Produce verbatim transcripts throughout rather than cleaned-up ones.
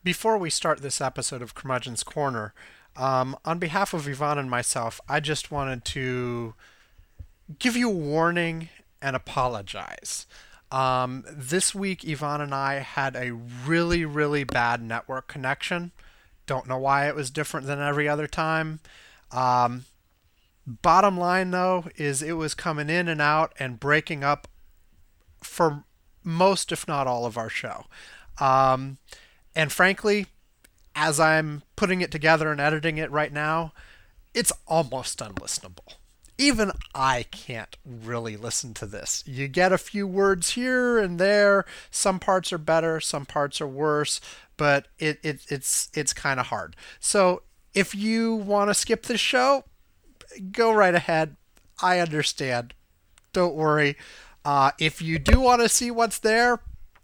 Before we start this episode of Curmudgeon's Corner, um, on behalf of Yvonne and myself, I just wanted to give you a warning and apologize. Um, this week, Yvonne and I had a really, really bad network connection. Don't know why it was different than every other time. Um, Bottom line, though, is it was coming in and out and breaking up for most, if not all, of our show. Um, and frankly, as I'm putting it together and editing it right now, it's almost unlistenable. Even I can't really listen to this. You get a few words here and there. Some parts are better, some parts are worse, but it, it it's it's kind of hard. So if you want to skip this show, go right ahead. I understand. Don't worry. Uh, if you do want to see what's there,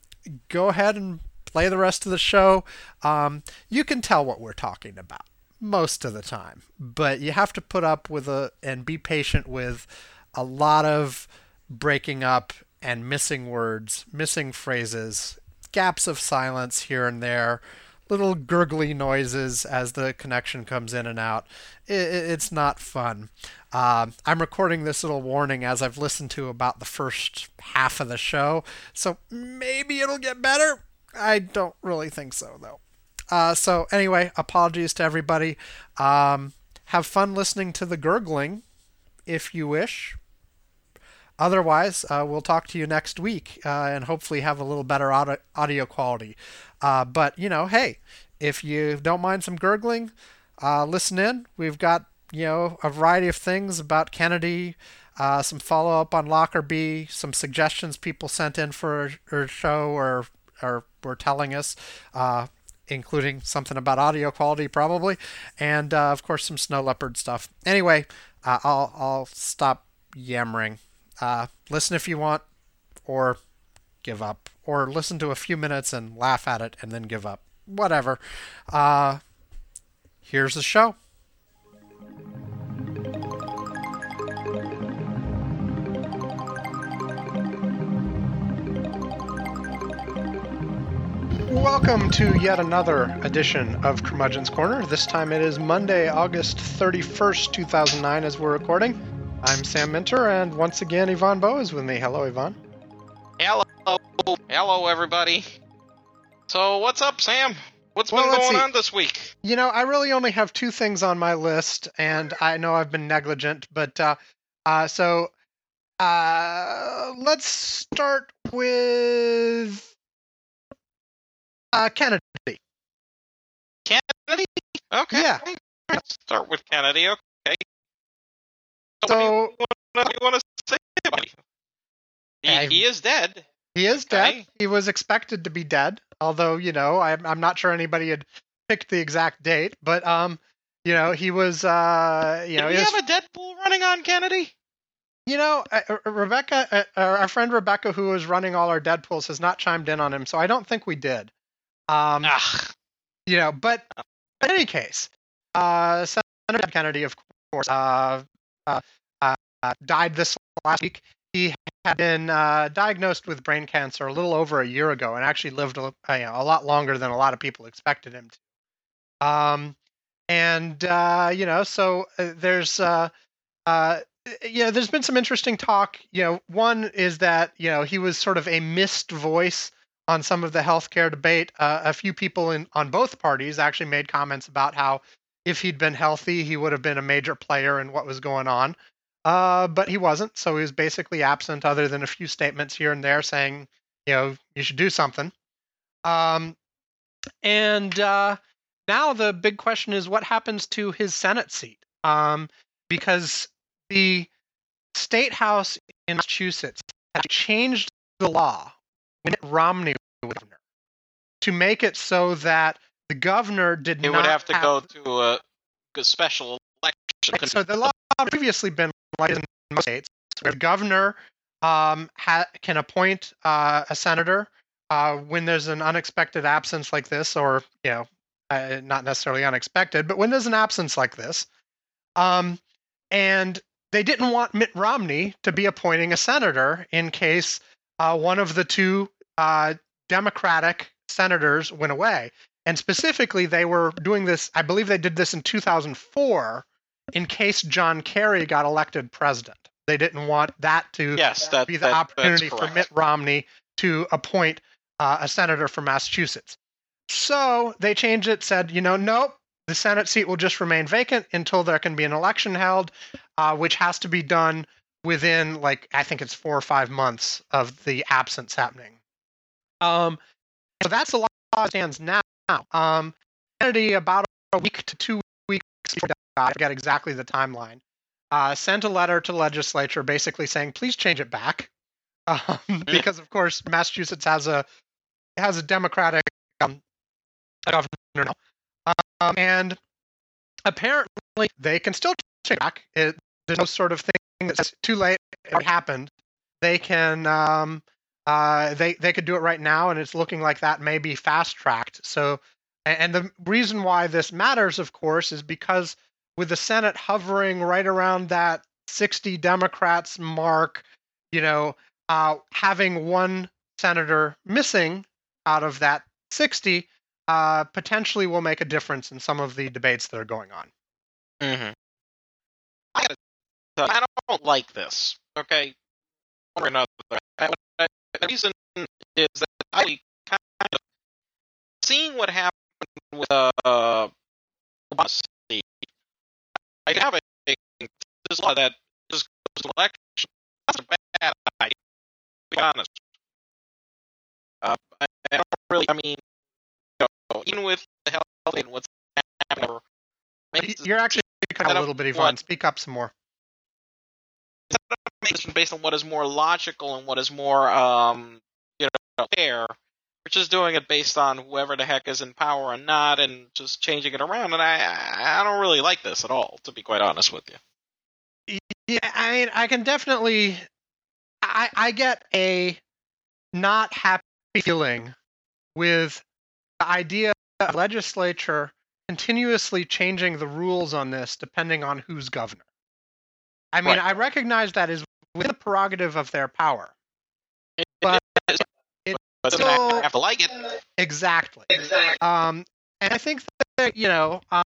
go ahead and play the rest of the show. Um, you can tell what we're talking about most of the time, but you have to put up with a and be patient with a lot of breaking up and missing words, missing phrases, gaps of silence here and there, little gurgly noises as the connection comes in and out. It's not fun. Uh, I'm recording this little warning as I've listened to about the first half of the show, so maybe it'll get better. I don't really think so, though. Uh, so anyway, apologies to everybody. Um, have fun listening to the gurgling, if you wish. Otherwise, uh, we'll talk to you next week uh, and hopefully have a little better audio, audio quality. Uh, but, you know, hey, if you don't mind some gurgling, uh, listen in. We've got, you know, a variety of things about Kennedy, uh, some follow up on Lockerbie, some suggestions people sent in for a, a show or, or were telling us. Uh, including something about audio quality probably, and uh, of course some snow leopard stuff. Anyway, uh, I'll I'll stop yammering. Uh, listen if you want, or give up, or listen to a few minutes and laugh at it and then give up. Whatever. Uh, here's the show. Welcome to yet another edition of Curmudgeon's Corner. This time it is Monday, August thirty-first, two thousand nine, as we're recording. I'm Sam Minter, and once again, Yvonne Bowe is with me. Hello, Yvonne. Hello. Hello, everybody. So, what's up, Sam? What's Well, been let's going see. on this week? You know, I really only have two things on my list, and I know I've been negligent, but uh, uh, so uh, let's start with uh, Kennedy. Kennedy? Okay. Yeah. Let's start with Kennedy, okay. So, what do you want to say about him? He, I- he is dead. He is dead. Okay. He was expected to be dead, although, you know, I'm, I'm not sure anybody had picked the exact date, but, um, you know, he was, uh, you Did know, we he was, have a Deadpool running on Kennedy? you know, uh, uh, Rebecca, uh, uh, our friend Rebecca, who was running all our Deadpools, has not chimed in on him, so I don't think we did. Um, Ugh. you know, but, but in any case, uh, Senator Kennedy, of course, uh, uh, uh, died this last week. He had been uh, diagnosed with brain cancer a little over a year ago, and actually lived a, a, a lot longer than a lot of people expected him to. Um, and uh, you know, so uh, there's uh, uh, you know, there's been some interesting talk. You know, one is that you know he was sort of a missed voice on some of the healthcare debate. Uh, a few people in on both parties actually made comments about how if he'd been healthy, he would have been a major player in what was going on. Uh, but he wasn't, so he was basically absent other than a few statements here and there saying, you know, you should do something. Um, and uh, now the big question is what happens to his Senate seat? Um, because the state house in Massachusetts has changed the law when Mitt Romney was governor to make it so that the governor did He not would have to go to a, a special election. So the law had previously been like in most states, where the governor um, ha- can appoint uh, a senator uh, when there's an unexpected absence like this, or you know, uh, not necessarily unexpected, but when there's an absence like this. Um, and they didn't want Mitt Romney to be appointing a senator in case uh, one of the two uh, Democratic senators went away. And specifically, they were doing this, I believe they did this in two thousand four, in case John Kerry got elected president. They didn't want that to yes, that, be the that, opportunity for Mitt Romney to appoint uh, a senator from Massachusetts. So they changed it, said, you know, nope, the Senate seat will just remain vacant until there can be an election held, uh, which has to be done within, like, I think it's four or five months of the absence happening. Um, so that's the law as it stands now. Um, Kennedy, about a week to two weeks before he died, I forget exactly the timeline, uh, sent a letter to the legislature basically saying, please change it back. Um, because, of course, Massachusetts has a has a Democratic um, governor now. Um, and apparently they can still change it back. It, there's no sort of thing that's too late. It already happened. They can um, uh, they they could do it right now, and it's looking like that may be fast tracked. So, and the reason why this matters, of course, is because with the Senate hovering right around that sixty Democrats mark, you know, uh, having one senator missing out of that sixty uh, potentially will make a difference in some of the debates that are going on. Mm-hmm. I, gotta tell you, I don't like this. Okay, or another. The reason is that I kind of seeing what happened with uh, Obama. I have a this law that just goes to election. That's a bad idea. To be honest, uh, I, I don't really. I mean, you know, even with the health and what's happening, you're actually kind of a little bit, Yvonne. Speak up some more. Based on what is more logical and what is more, um, you know, fair, we're just doing it based on whoever the heck is in power or not, and just changing it around. And I, I don't really like this at all, to be quite honest with you. Yeah, I mean, I can definitely, I, I get a not happy feeling with the idea of the legislature continuously changing the rules on this depending on who's governor. I mean, right. I recognize that is within the prerogative of their power. It, but it is. It but still, I have to like it. Exactly. Exactly. Um, and I think that, you know, um,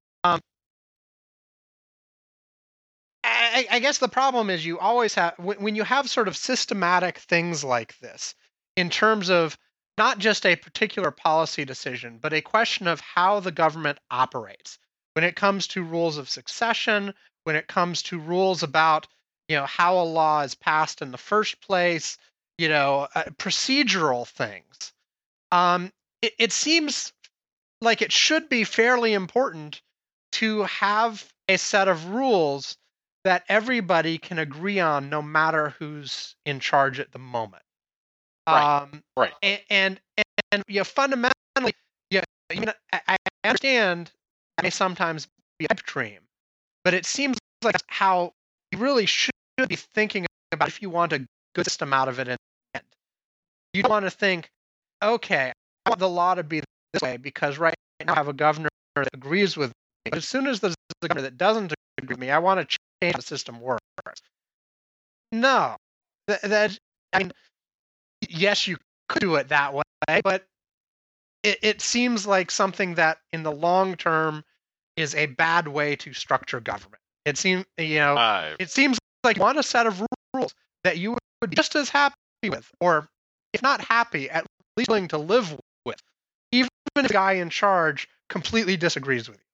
I, I guess the problem is you always have, when you have sort of systematic things like this, in terms of not just a particular policy decision, but a question of how the government operates. When it comes to rules of succession, when it comes to rules about, you know, how a law is passed in the first place, you know, uh, procedural things, um, it, it seems like it should be fairly important to have a set of rules that everybody can agree on, no matter who's in charge at the moment. Right. Um, right. And, and, and you know, fundamentally, you know, you know, I, I understand that may sometimes be a pipe dream, but it seems like that's how you really should be thinking about if you want a good system out of it in the end. You don't want to think, okay, I want the law to be this way because right now I have a governor that agrees with me. But as soon as there's a governor that doesn't agree with me, I want to change how the system works. No. That, that I mean, yes, you could do it that way, but it, it seems like something that in the long term is a bad way to structure government. It seems, you know, uh, it seems like you want a set of rules that you would be just as happy with, or if not happy, at least willing to live with, even if the guy in charge completely disagrees with you.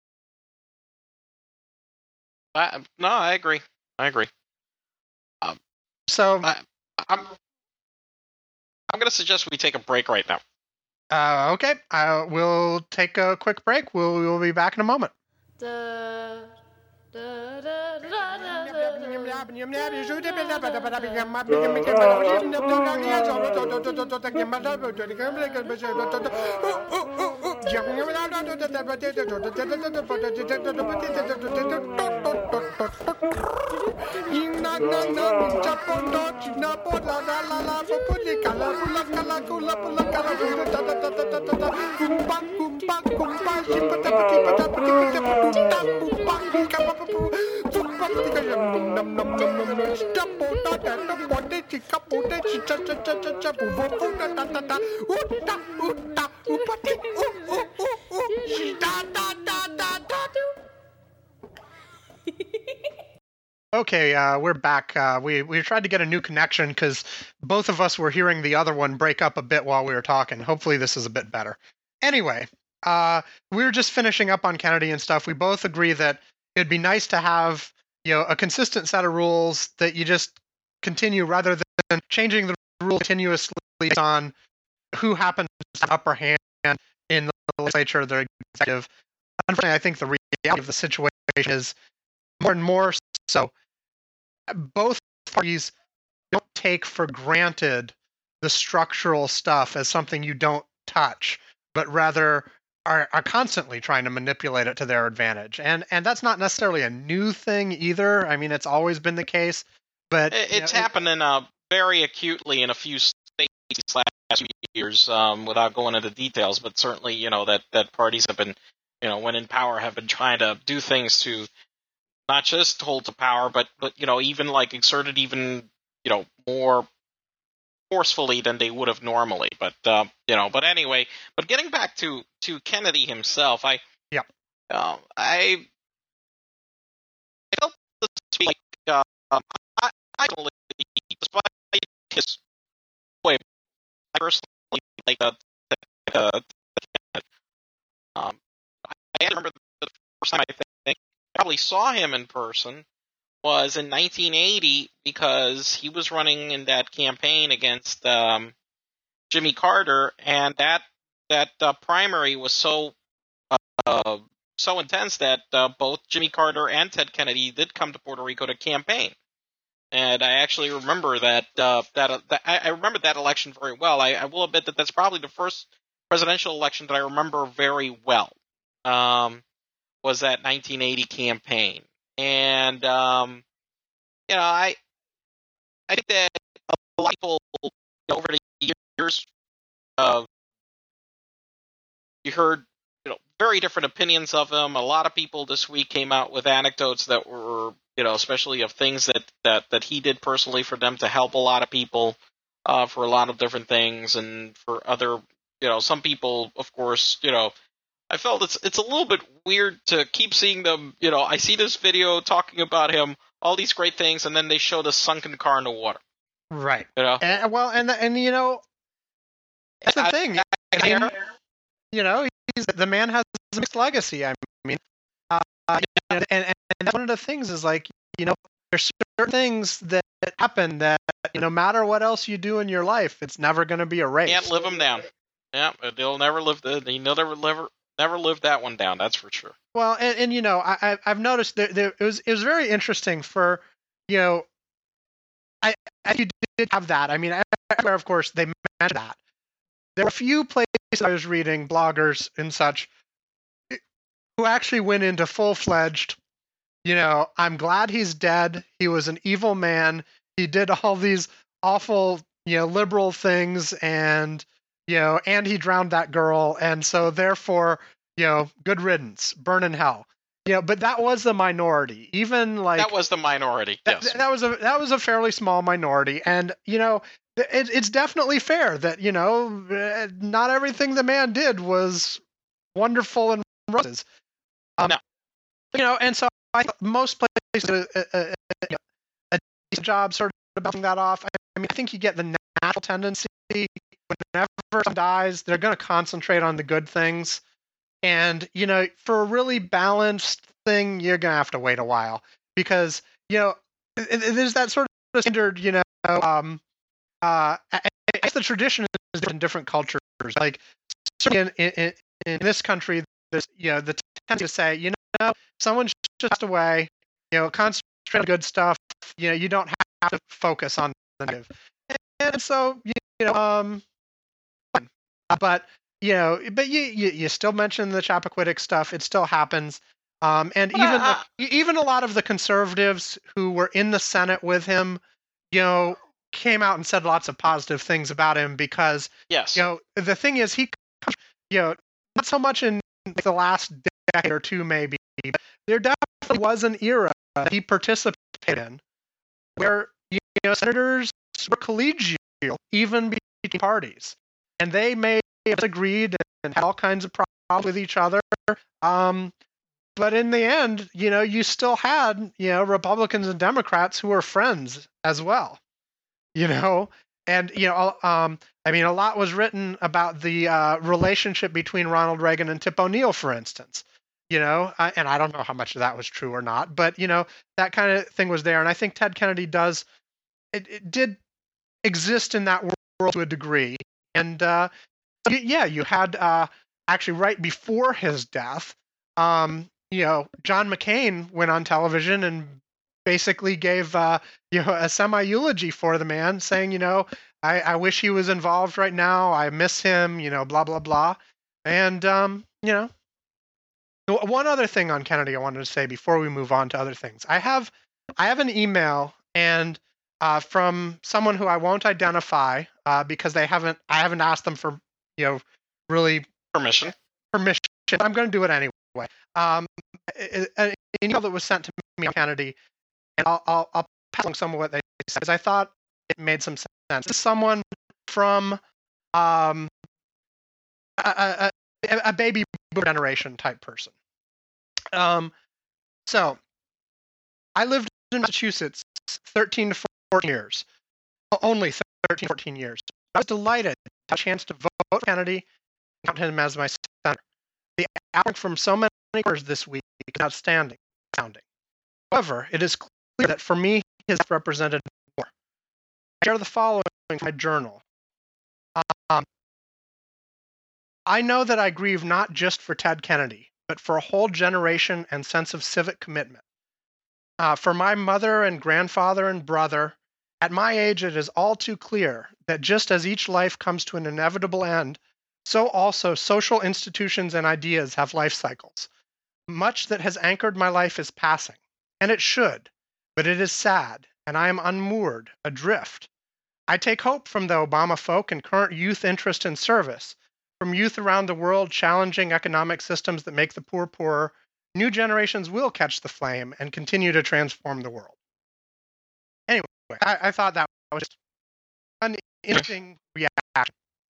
I, no, I agree. I agree. Um, so I, I'm, I'm going to suggest we take a break right now. Uh, okay, uh, we'll take a quick break. We'll we'll be back in a moment. Da, da, da, da, da, Okay, uh, we're back. Uh, we we tried to get a new connection because both of us were hearing the other one break up a bit while we were talking. Hopefully, this is a bit better. Anyway, uh, we were just finishing up on Kennedy and stuff. We both agree that it'd be nice to have, you know, a consistent set of rules that you just continue rather than changing the rule continuously based on who happens to have upper hand in the legislature or the executive. Unfortunately, I think the reality of the situation is more and more so both parties don't take for granted the structural stuff as something you don't touch, but rather are, are constantly trying to manipulate it to their advantage. And and that's not necessarily a new thing either. I mean, it's always been the case, but It, you it's know, it- happening uh, very acutely in a few states these last few years, um, without going into details. But certainly, you know that that parties have been, you know, when in power, have been trying to do things to not just hold to power, but but you know, even like exert it even you know more forcefully than they would have normally. But uh, you know, but anyway, but getting back to to Kennedy himself, I Yeah. uh, I I felt this week, like uh, I I don't despite his way, I personally like uh, uh, um, I remember the first time I think I probably saw him in person was in nineteen eighty because he was running in that campaign against um, Jimmy Carter, and that that uh, primary was so uh, so intense that uh, both Jimmy Carter and Ted Kennedy did come to Puerto Rico to campaign. And I actually remember that uh, that, uh, that I, I remember that election very well. I, I will admit that that's probably the first presidential election that I remember very well. Um, was that nineteen eighty campaign, and um, you know, I I think that a lot of people, you know, over the years, uh, you heard, you know, very different opinions of him. A lot of people this week came out with anecdotes that were, you know, especially of things that, that, that he did personally for them to help a lot of people, uh, for a lot of different things, and for other, you know, some people, of course, you know, I felt it's it's a little bit weird to keep seeing them. You know, I see this video talking about him, all these great things, and then they show the sunken car in the water. right. You know, And, well, and and you know, that's the I- thing. I- I- I mean, you know, he's, the man has a mixed legacy. I mean, uh, and, and and that's one of the things is like, you know, there's certain things that happen that, you know, no matter what else you do in your life, it's never going to be erased. can't live him down. Yeah, they'll never live the. They never never never live that one down. That's for sure. Well, and, and you know, I I- I've noticed that there, it was it was very interesting for, you know, I, I you did have that. I mean, everywhere, of course, they mentioned that. There were a few places I was reading, bloggers and such, who actually went into full-fledged, you know, I'm glad he's dead. He was an evil man. He did all these awful, you know, liberal things, and, you know, and he drowned that girl. And so therefore, you know, good riddance, burn in hell. You know, but that was the minority. Even like That was the minority. that, Yes. that was a that was a fairly small minority, and you know, it, it's definitely fair that, you know, uh, not everything the man did was wonderful and roses. Um, No. You know, and so I think most places do a, a, a, a decent job sort of bouncing that off. I mean, I think you get the natural tendency whenever someone dies, they're going to concentrate on the good things. And, you know, for a really balanced thing, you're going to have to wait a while because, you know, th- th- there's that sort of standard, you know, um, uh, I I guess the tradition is different in different cultures. Like, certainly in, in, in this country, there's, you know, the tendency to say, you know, someone just passed away, you know, concentrate on good stuff. You know, you don't have to focus on the negative. And so, you know, um, fine. But, you know, but you, you, you still mention the Chappaquiddick stuff. It still happens. Um, and But, even uh, even a lot of the conservatives who were in the Senate with him, you know, came out and said lots of positive things about him because, Yes. you know, the thing is he, you know, not so much in the last decade or two maybe, but there definitely was an era that he participated in where, you know, senators were collegial even between parties, and they may have disagreed and had all kinds of problems with each other. Um, but in the end, you know, you still had, you know, Republicans and Democrats who were friends as well, you know, and, you know, um, I mean, a lot was written about the uh, relationship between Ronald Reagan and Tip O'Neill, for instance, you know, uh, and I don't know how much of that was true or not, but, you know, that kind of thing was there. And I think Ted Kennedy does, it, it did exist in that world to a degree. And uh, yeah, you had uh, actually right before his death, um, you know, John McCain went on television and basically gave uh, you know a semi-eulogy for the man, saying, you know, I, I wish he was involved right now. I miss him, you know, blah blah blah. And um, you know, one other thing on Kennedy I wanted to say before we move on to other things. I have I have an email and uh, from someone who I won't identify uh, because they haven't I haven't asked them for you know really Permission. permission. I'm going to do it anyway. Um, an email that was sent to me on Kennedy, and I'll, I'll, I'll pass along some of what they said because I thought it made some sense. This is someone from um, a, a, a baby boomer generation type person. Um, so I lived in Massachusetts thirteen to fourteen years, only thirteen, fourteen years. I was delighted to have a chance to vote for Kennedy and count him as my senator. The outlook from so many quarters this week is outstanding. Sounding. However, it is clear that for me, his represented more. I share the following from my journal. Um, I know that I grieve not just for Ted Kennedy, but for a whole generation and sense of civic commitment. Uh, for my mother and grandfather and brother, at my age, it is all too clear that just as each life comes to an inevitable end, so also social institutions and ideas have life cycles. Much that has anchored my life is passing, and it should, but it is sad, and I am unmoored, adrift. I take hope from the Obama folk and current youth interest in service, from youth around the world challenging economic systems that make the poor poorer. New generations will catch the flame and continue to transform the world. Anyway, I, I thought that was just an interesting reaction.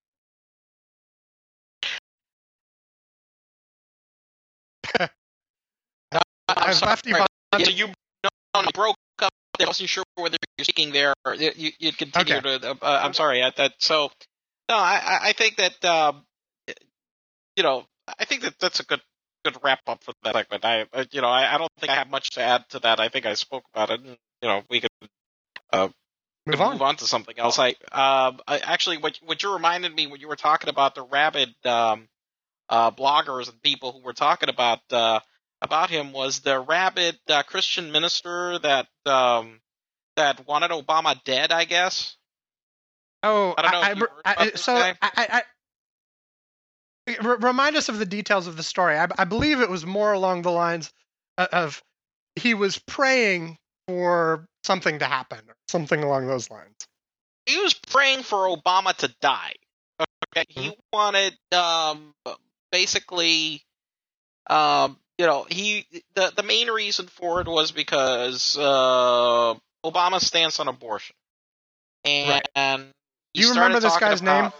I'm I've sorry. left you. Yeah, so you no, no, broke up. I wasn't sure whether you're speaking there or you, you'd continue Okay. to. Uh, I'm sorry. I, that so. No, I, I think that um, you know I think that that's a good good wrap up for that segment. I you know I, I don't think I have much to add to that. I think I spoke about it. And, you know we could uh, Move could on. move on to something else. I, um, I actually what what you reminded me when you were talking about the rabid um, uh, bloggers and people who were talking about. Uh, about him was the rabid uh, Christian minister that um, that wanted Obama dead, I guess. Oh, I don't know I, if you I, heard about I, this so guy. I, I, I r- remind us of the details of the story. I, I believe it was more along the lines of he was praying for something to happen, or something along those lines. He was praying for Obama to die. Okay, Mm-hmm. he wanted um, basically. Um, you know, he the the main reason for it was because uh, Obama's stance on abortion, and Right. he Do you remember started this talking guy's about, name?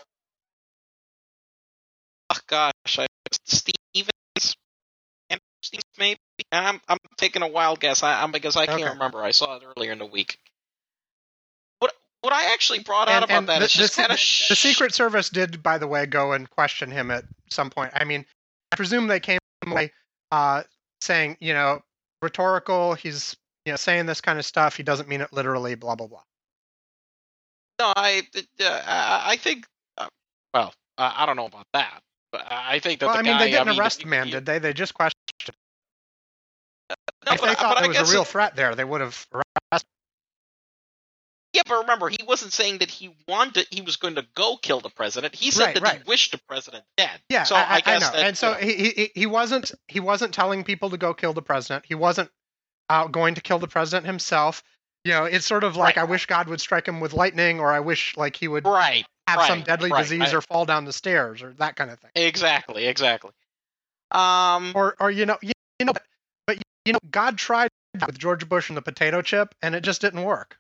Oh gosh, I, Stevens, Stevens maybe. I'm I'm taking a wild guess. I, I'm because I can't Okay. remember. I saw it earlier in the week. What what I actually brought out And, about and that the, is the, just se- kind of the Secret Service did, by the way, go and question him at some point. I mean, I presume they came away uh, saying, you know, rhetorical. He's you know saying this kind of stuff. He doesn't mean it literally. Blah blah blah. No, I uh, I, I think. Uh, well, uh, I don't know about that, but I think that Well, the I mean, guy. they didn't I mean, arrest he- the man, he- did they? They just questioned him. No, If but, they I- thought but I there was guess a real it- threat there, they would have arrested. Yeah, but remember, he wasn't saying that he wanted. He was going to go kill the president. He said Right, that right. he wished the president dead. Yeah, So I, I, I, guess I know. that. And so you know, he, he he wasn't he wasn't telling people to go kill the president. He wasn't uh, going to kill the president himself. You know, it's sort of like Right. I wish God would strike him with lightning, or I wish like he would right. have right, some deadly right. disease I- or fall down the stairs or that kind of thing. Exactly. Exactly. Um. Or or you know you, you know but you know God tried that with George Bush and the potato chip and it just didn't work.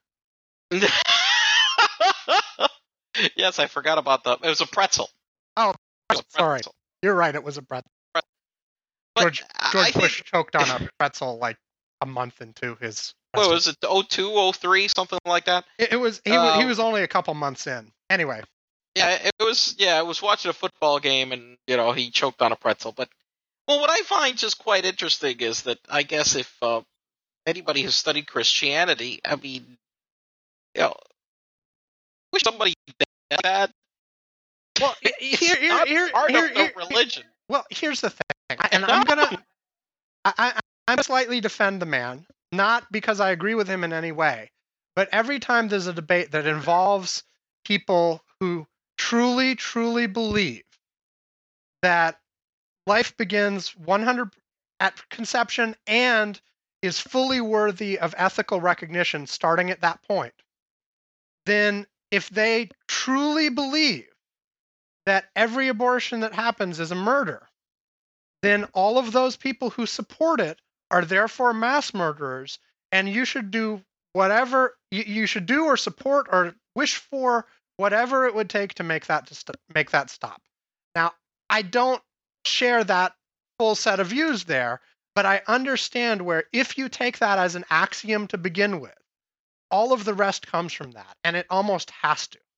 Yes, I forgot about the. It was a pretzel. Oh, It was a sorry. pretzel. You're right, it was a breath. But George I George think, Bush choked on a pretzel like a month into his. what presidency. was it, oh two, oh three, something like that? It, it was he, wa- he Uh, was only a couple months in. Anyway, Yeah, it was. Yeah, I was watching a football game, and you know he choked on a pretzel. But well, what I find just quite interesting is that I guess if uh, anybody has studied Christianity, I mean, you know, wish somebody did that. well, here, It's here, not here, part here, of the here- religion. well, here's the thing, I- and I'm gonna, I, I, I'm slightly defend the man, not because I agree with him in any way, but every time there's a debate that involves people who truly, truly believe that life begins one hundred at conception and is fully worthy of ethical recognition starting at that point, then if they truly believe that every abortion that happens is a murder, then all of those people who support it are therefore mass murderers, and you should do whatever you, you should do or support or wish for whatever it would take to make that to st- make that stop. Now, I don't share that full set of views there, but I understand where if you take that as an axiom to begin with, all of the rest comes from that, and it almost has to.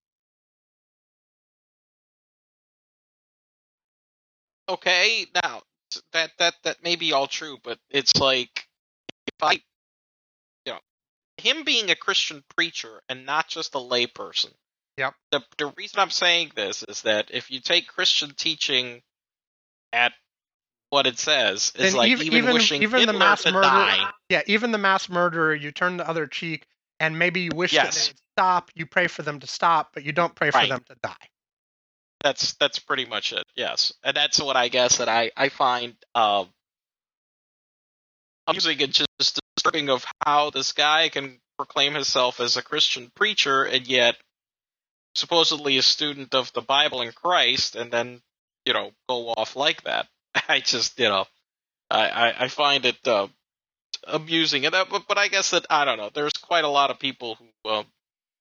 Okay, now that that that may be all true, but it's like if I, you know, him being a Christian preacher and not just a layperson. Yep. The the reason I'm saying this is that if you take Christian teaching at what it says, it's Then like even even, even, wishing even the Hitler mass to murderer, die. yeah, even the mass murderer, you turn the other cheek, and maybe you wish that Yes. they would stop. You pray for them to stop, but you don't pray for Right. them to die. That's that's pretty much it. Yes, and that's what I guess that I I find um amusing and just disturbing of how this guy can proclaim himself as a Christian preacher and yet supposedly a student of the Bible and Christ, and then you know go off like that. I just you know I I, I find it uh, amusing, and that, but but I guess that I don't know. There's quite a lot of people who uh,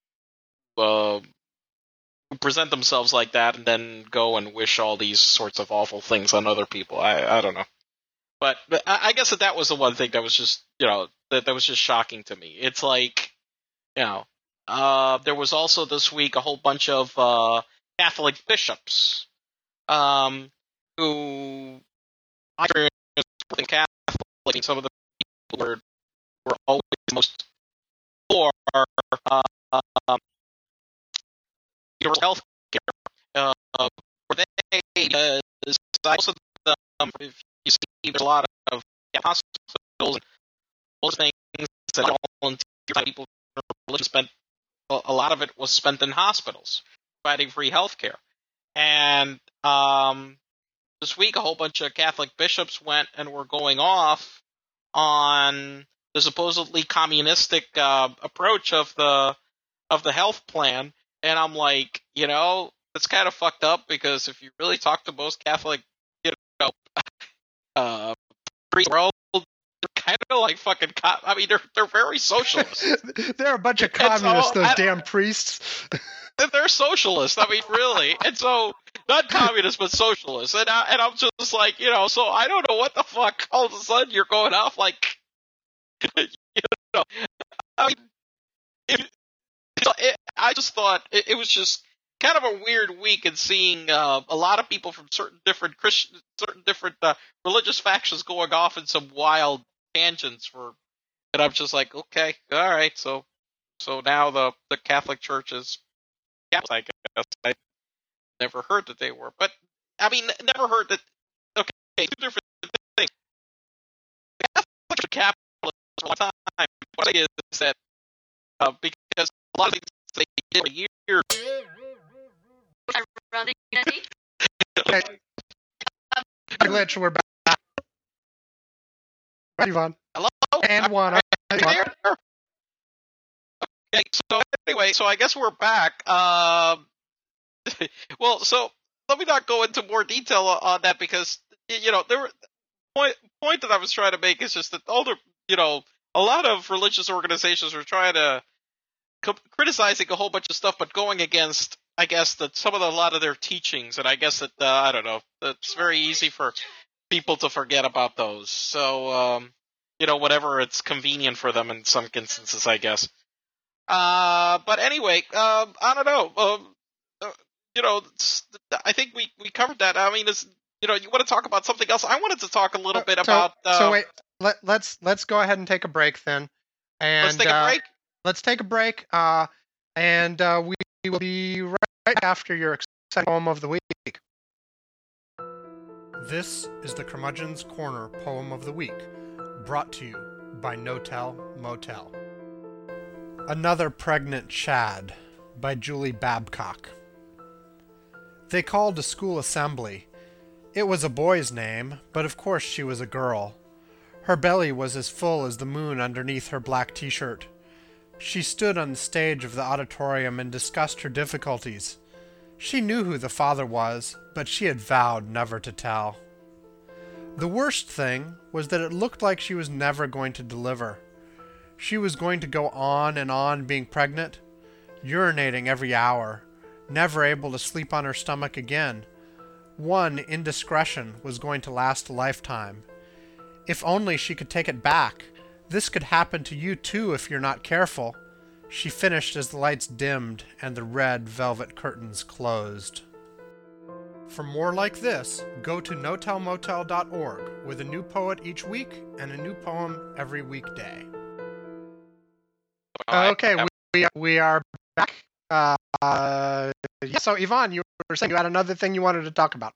uh, who present themselves like that and then go and wish all these sorts of awful things on other people. I I don't know. But, but I I guess that that was the one thing that was just, you know, that, that was just shocking to me. It's like, you know, uh, there was also this week a whole bunch of uh, Catholic bishops um, who, either Catholic, and some of the people were, were always most for uh, um, universal health care. Uh, were they, uh, most of them, if you see, there's a lot of hospitals and those things that volunteer people spent a a lot of it was spent in hospitals providing free health care. And um, this week, a whole bunch of Catholic bishops went and were going off on the supposedly communistic uh, approach of the of the health plan. And I'm like, you know, it's kind of fucked up because if you really talk to most Catholic, you know, uh, priests in the world, they're kind of like fucking. Co- I mean, they're they're very socialist. They're a bunch of And so, communists, those I- damn priests. They're socialists. I mean, really. And so, not communists, but socialists. And I, and I'm just like, you know, so I don't know what the fuck. All of a sudden, you're going off like, you know. I mean, it, it, I just thought it, it was just kind of a weird week in seeing uh, a lot of people from certain different Christian, certain different uh, religious factions going off in some wild tangents for. And I'm just like, okay, all right, so so now the the Catholic Church is. I guess I never heard that they were, but I mean, never heard that. Okay, two different things. Catholic and capitalist for a long time. What I say is that uh, because a lot of things they did for years. Okay. Glitch, we're back. Right, Yvonne. Hello, And Juana. Are you there? Okay, so anyway, so I guess we're back. Um, well, so let me not go into more detail on that because you know there were point point that I was trying to make is just that all the you know a lot of religious organizations are trying to co- criticizing a whole bunch of stuff, but going against I guess that some of the, a lot of their teachings, and I guess that uh, I don't know. It's very easy for people to forget about those. So, um, you know, whatever it's convenient for them in some instances, I guess. Uh, but anyway, uh, I don't know. Uh, uh, you know, I think we, we covered that. I mean, is you know, you want to talk about something else? I wanted to talk a little bit so, about. Uh, so wait, let, let's let's go ahead and take a break then. And let's take a uh, break. Let's take a break. Uh, and uh, we will be right after your exciting poem of the week. This is the Curmudgeon's Corner Poem of the Week, brought to you by No-Tell Motel. Another Pregnant Shad by Julie Babcock. They called a school assembly. It was a boy's name, but of course she was a girl. Her belly was as full as the moon underneath her black t-shirt. She stood on the stage of the auditorium and discussed her difficulties. She knew who the father was, but she had vowed never to tell. The worst thing was that it looked like she was never going to deliver. She was going to go on and on being pregnant, urinating every hour, never able to sleep on her stomach again. One indiscretion was going to last a lifetime. If only she could take it back. This could happen to you too if you're not careful. She finished as the lights dimmed and the red velvet curtains closed. For more like this, go to no tell motel dot org with a new poet each week and a new poem every weekday. Okay, we, we, we are back. Uh, uh, yeah, so, Yvonne, you were saying you had another thing you wanted to talk about.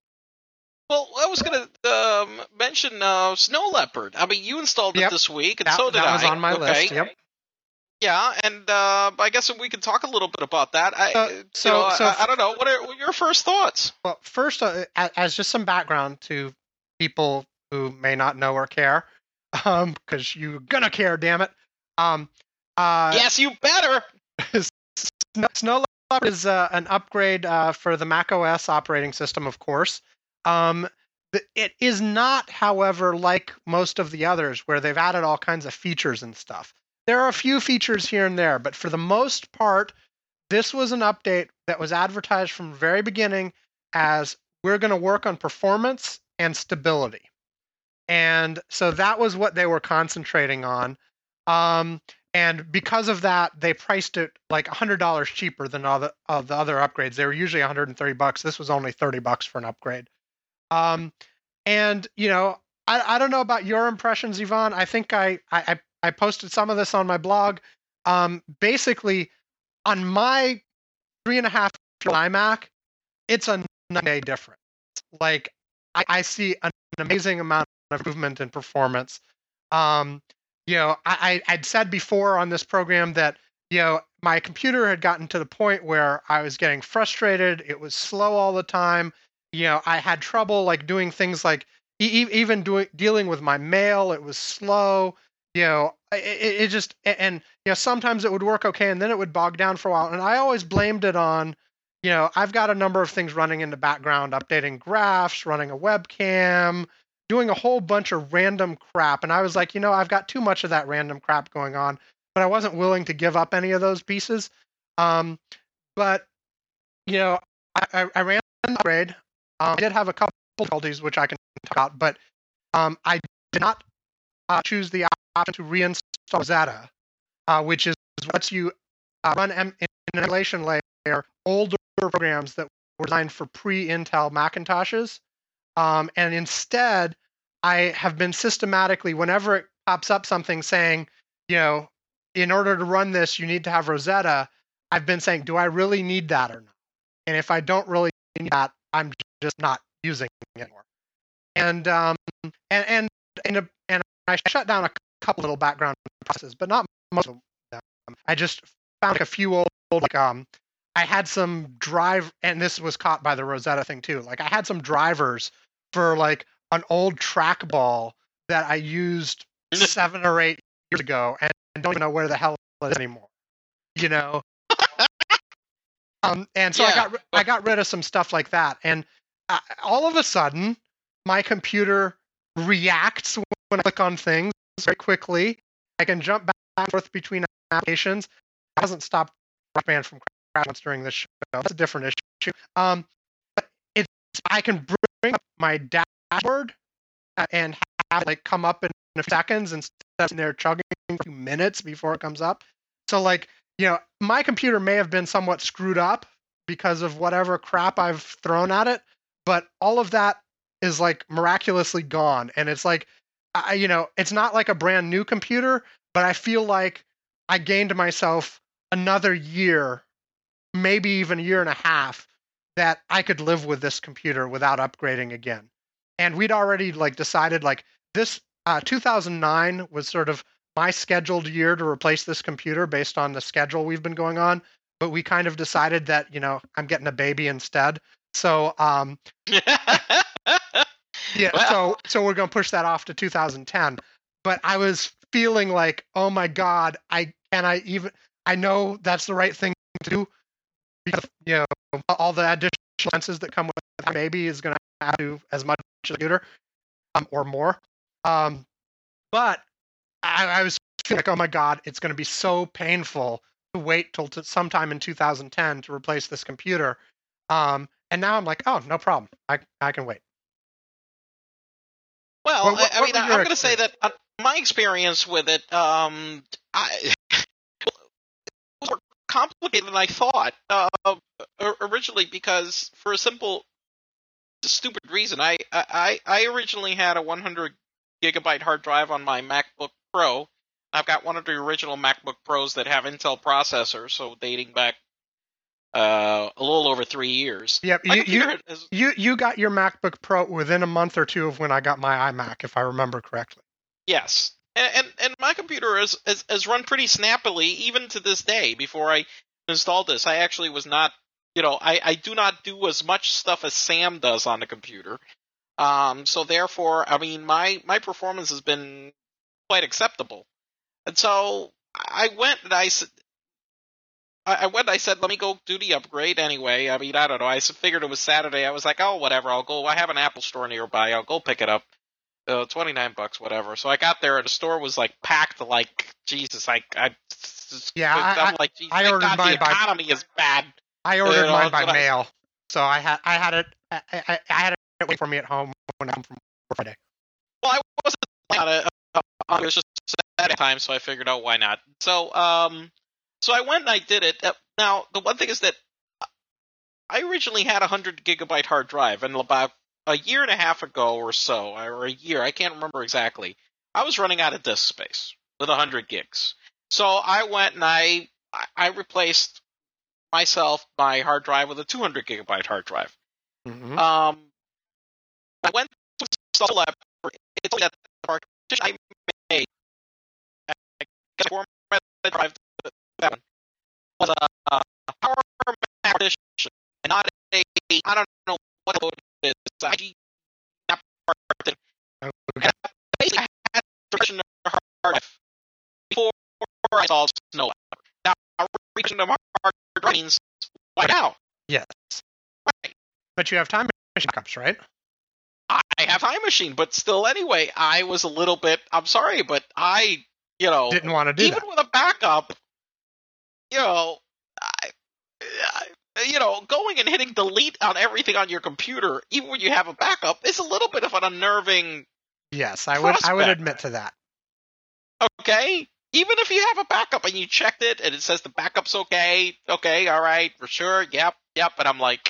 Well, I was going to um, mention uh, Snow Leopard. I mean, you installed it Yep. this week, and that, so did I. That was on my okay. list, yep. Yeah, and uh, I guess we can talk a little bit about that. I, Uh, so- you know, so- I, I don't know. What are your first thoughts? Well, first, uh, a- as just some background to people who may not know or care, um, because you're gonna care, damn it. Um, uh, Yes, you better. Snow, Snow Leopard is uh, an upgrade uh, for the macOS operating system, of course. Um, th- it is not, however, like most of the others, where they've added all kinds of features and stuff. There are a few features here and there, but for the most part, this was an update that was advertised from the very beginning as we're going to work on performance and stability. And so that was what they were concentrating on. Um, and because of that, they priced it like one hundred dollars cheaper than all the, uh, the other upgrades. They were usually one hundred thirty bucks. This was only thirty bucks for an upgrade. Um, and, you know, I, I don't know about your impressions, Yvonne. I think I, I, I posted some of this on my blog. Um, basically, on my three and a half iMac, it's a night day difference. Like, I, I see an amazing amount of improvement in performance. Um, you know, I, I, I'd said before on this program that, you know, my computer had gotten to the point where I was getting frustrated. It was slow all the time. You know, I had trouble like doing things like e- even doing dealing with my mail. It was slow. You know, it, it just and you know sometimes it would work okay, and then it would bog down for a while. And I always blamed it on, you know, I've got a number of things running in the background, updating graphs, running a webcam, doing a whole bunch of random crap. And I was like, you know, I've got too much of that random crap going on, but I wasn't willing to give up any of those pieces. Um, but you know, I, I, I ran an upgrade. Um, I did have a couple difficulties which I can talk about, but um, I did not uh, choose the option to reinstall Rosetta, uh, which is lets you uh, run em- in an emulation layer older programs that were designed for pre-Intel Macintoshes. Um, and instead, I have been systematically, whenever it pops up something saying, you know, in order to run this, you need to have Rosetta, I've been saying, do I really need that or not? And if I don't really need that, I'm just not using it anymore. And um, and and and, a, and I shut down a couple little background processes, but not most of them. I just found like a few old, like um, I had some drive, and this was caught by the Rosetta thing too. Like I had some drivers for like an old trackball that I used seven or eight years ago, and don't even know where the hell it is anymore. You know. Um, and so Yeah. I got I got rid of some stuff like that, and uh, all of a sudden, my computer reacts when I click on things very quickly. I can jump back and forth between applications. It hasn't stopped GarageBand from crashing once during this show. That's a different issue. Um, but it's I can bring up my dashboard and have it, like come up in seconds instead of sitting there chugging for a few minutes before it comes up. So like, you know, my computer may have been somewhat screwed up because of whatever crap I've thrown at it, but all of that is like miraculously gone. And it's like, I, you know, it's not like a brand new computer, but I feel like I gained myself another year, maybe even a year and a half, that I could live with this computer without upgrading again. And we'd already like decided like this uh, two thousand nine was sort of my scheduled year to replace this computer based on the schedule we've been going on. But we kind of decided that, you know, I'm getting a baby instead. So, um, yeah, Well. so so we're going to push that off to two thousand ten. But I was feeling like, oh my God, I can I even, I know that's the right thing to do because, you know, all the additional expenses that come with a baby is going to have to do as much as a computer um, or more. Um, but I, I was feeling like, oh my God, it's going to be so painful to wait till t- sometime in two thousand ten to replace this computer. Um, and now I'm like, oh, no problem. I I can wait. Well, What- what- I, I what mean, was I- your I'm going to say that uh, my experience with it, um, I, it was more complicated than I thought uh, o- originally, because for a simple, stupid reason, I, I, I originally had a one hundred gigabyte hard drive on my MacBook Pro. I've got one of the original MacBook Pros that have Intel processors, so dating back uh, a little over three years. Yep, My you, you computer has, you you got your MacBook Pro within a month or two of when I got my iMac, if I remember correctly. yes, and, and and my computer has, has has run pretty snappily even to this day. Before I installed this, I actually was not, you know, I, I do not do as much stuff as Sam does on the computer. Um, so therefore, I mean, my my performance has been quite acceptable. And so I went and I said, I went and I said, let me go do the upgrade anyway. I mean, I don't know. I figured it was Saturday. I was like, oh, whatever. I'll go. I have an Apple store nearby. I'll go pick it up. Uh, twenty-nine bucks, whatever. So I got there and the store was like packed like, Jesus, I, I, Yeah, I'm I- like, Jesus, I thank ordered God mine the by- economy is bad. I ordered know, mine by but I- mail, so I had I had it I, I, I had it wait for me at home when I'm from work Friday. Well, I wasn't on it. Uh, it was just at a time, so I figured, oh, why not? So, um, so I went and I did it. Uh, now, the one thing is that I originally had a one hundred gigabyte hard drive, and about a year and a half ago or so, or a year, I can't remember exactly, I was running out of disk space with one hundred gigs. So I went and I I replaced myself my hard drive with a two hundred gigabyte hard drive. Mm-hmm. Um, I went to install that. It's only that the partition I made. I guess format the drive to that one was a, a power Mac partition, and not a I don't know what code it is. It's a I G N A P partition. Okay. And I basically had to partition the hard drive before I installed Snow Leopard. Now, partition the hard drive means why now? Yes, Right. but you have time machine backups, right? I have Time Machine, but still, anyway, I was a little bit. I'm sorry, but I, you know, Didn't want to do even that. with a backup, you know, I, I, you know, going and hitting delete on everything on your computer, even when you have a backup, is a little bit of an unnerving. Yes, I would I would prospect. admit to that. Okay, even if you have a backup and you checked it and it says the backup's okay, okay, all right, for sure, yep, yep, and I'm like.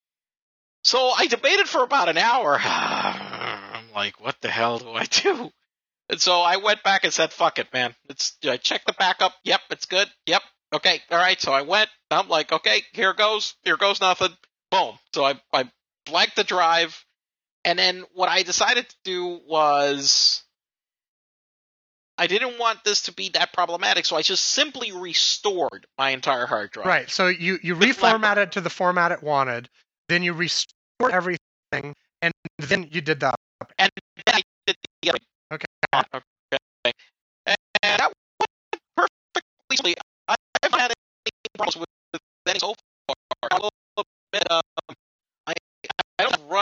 So I debated for about an hour. I'm like, what the hell do I do? And so I went back and said, fuck it, man. It's I checked the backup. Yep, it's good. Yep. Okay. All right. So I went. I'm like, okay, here goes. Here goes nothing. Boom. So I, I blanked the drive. And then what I decided to do was I didn't want this to be that problematic. So I just simply restored my entire hard drive. Right. So you you With reformatted to the format it wanted, then you restored everything, and then you did the And then I did the other. Okay. Okay. And that went perfectly smoothly. I haven't had any problems with, with any so far. A little bit, um, I, I don't run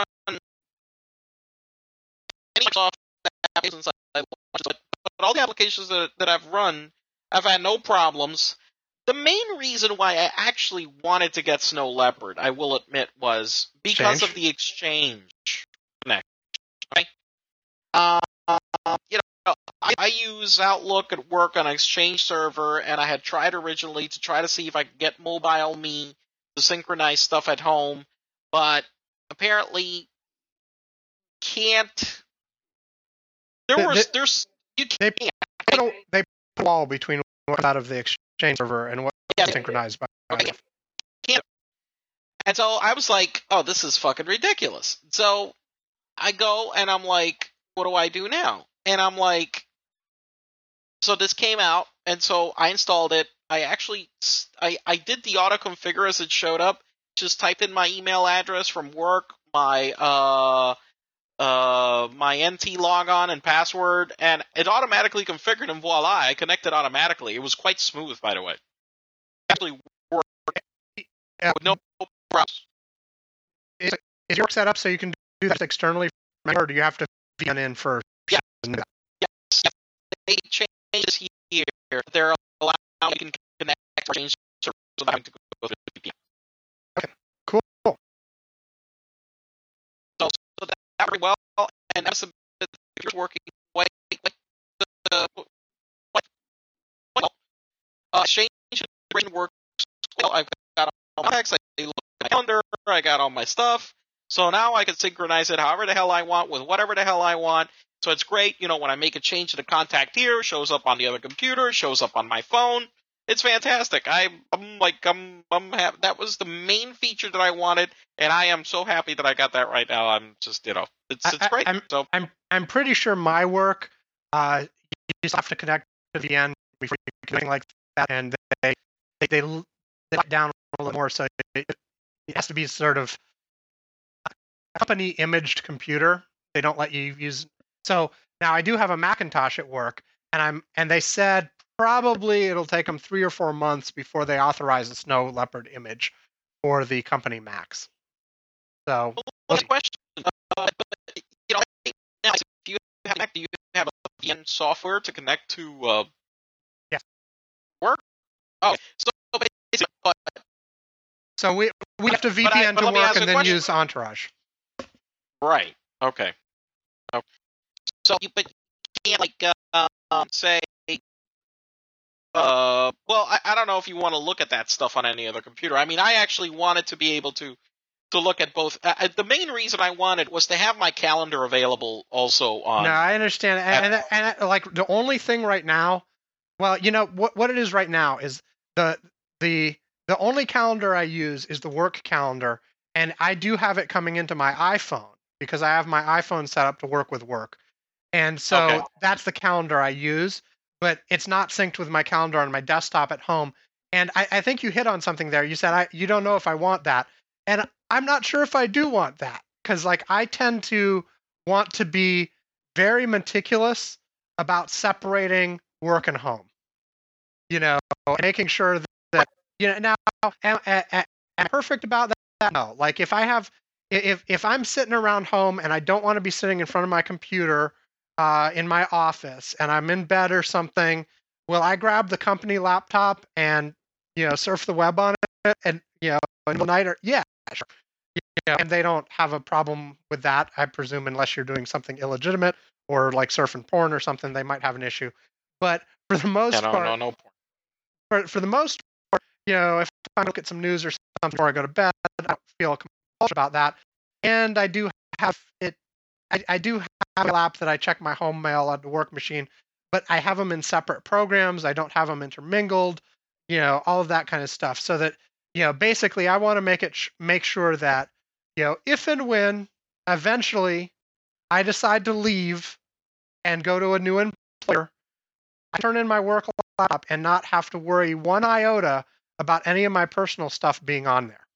any Microsoft applications I launched, but, but all the applications that, that I've run, I've had no problems. The main reason why I actually wanted to get Snow Leopard, I will admit, was because Exchange? of the exchange connection. Okay. Uh, you know, I, I use Outlook at work on an Exchange server, and I had tried originally to try to see if I could get Mobile Me to synchronize stuff at home, but apparently can't. There The- was the- there's you They can't. put a, they put a wall between what's out of the Exchange server and what's Yeah. synchronized by. Okay. Can't. And so I was like, oh, this is fucking ridiculous. So I go and I'm like, what do I do now? And I'm like, so this came out, and so I installed it. I actually, I, I did the auto configure as it showed up. Just typed in my email address from work, my uh, uh, my N T logon and password, and it automatically configured, and voila, I connected automatically. It was quite smooth, by the way. Actually worked Yeah. with no problems. Is, is your work set up so you can do that externally, or do you have to V N in first? Yeah. Yes, they changed this here. They're allowing you can connect or change servers without having to go through the V P N. Cool. So, so that, that worked well, and that's a bit it's working way like the like well. Uh, Exchange integration works well. I've got all my text. I look at my calendar. I got all my stuff. So now I can synchronize it however the hell I want with whatever the hell I want. So it's great, you know, when I make a change to the contact here, shows up on the other computer, shows up on my phone. It's fantastic. I, I'm like, I'm, I'm happy. That was the main feature that I wanted, and I am so happy that I got that right now. I'm just, you know, it's it's I- great. I'm- so I'm I'm pretty sure my work, uh, you just have to connect to V N before you can do anything like that, and they they they, l- they let down a little more, so it, it has to be sort of a company imaged computer. They don't let you use. So now I do have a Macintosh at work, and I'm and they said probably it'll take them three or four months before they authorize the Snow Leopard image for the company Macs. So what's the question? Uh, but, you know, I think now, if you have Mac, do you have a V N software to connect to uh, Yes. work? Oh, so basically, but so we we have to But I- V P N but to let me work ask and a then question. use Entourage. right, okay. okay. So, you, but you can't like uh, um, say, uh, well, I, I don't know if you want to look at that stuff on any other computer. I mean, I actually wanted to be able to to look at both. Uh, uh, the main reason I wanted was to have my calendar available also on. No, I understand, and, and, and, and like the only thing right now, well, you know what what it is right now is the the the only calendar I use is the work calendar, and I do have it coming into my iPhone because I have my iPhone set up to work with work, and so Okay. that's the calendar I use, but it's not synced with my calendar on my desktop at home. And I, I think you hit on something there. You said I you don't know if I want that, and I'm not sure if I do want that because like I tend to want to be very meticulous about separating work and home. You know, making sure that you know now am, am, am I perfect about that? No. Like if I have if if I'm sitting around home and I don't want to be sitting in front of my computer uh, in my office and I'm in bed or something, will I grab the company laptop and you know surf the web on it and you know in the night or yeah sure. You know, and they don't have a problem with that, I presume, unless you're doing something illegitimate or like surfing porn or something, they might have an issue. But for the most Yeah, no, part, no, no. for, for the most part, you know, if I look at some news or something before I go to bed, I don't feel compulsion about that. And I do have it. I, I do have a app that I check my home mail on the work machine, but I have them in separate programs. I don't have them intermingled. You know, all of that kind of stuff, so that you know, basically, I want to make it sh- make sure that you know, if and when eventually I decide to leave and go to a new employer, I turn in my work laptop and not have to worry one iota about any of my personal stuff being on there.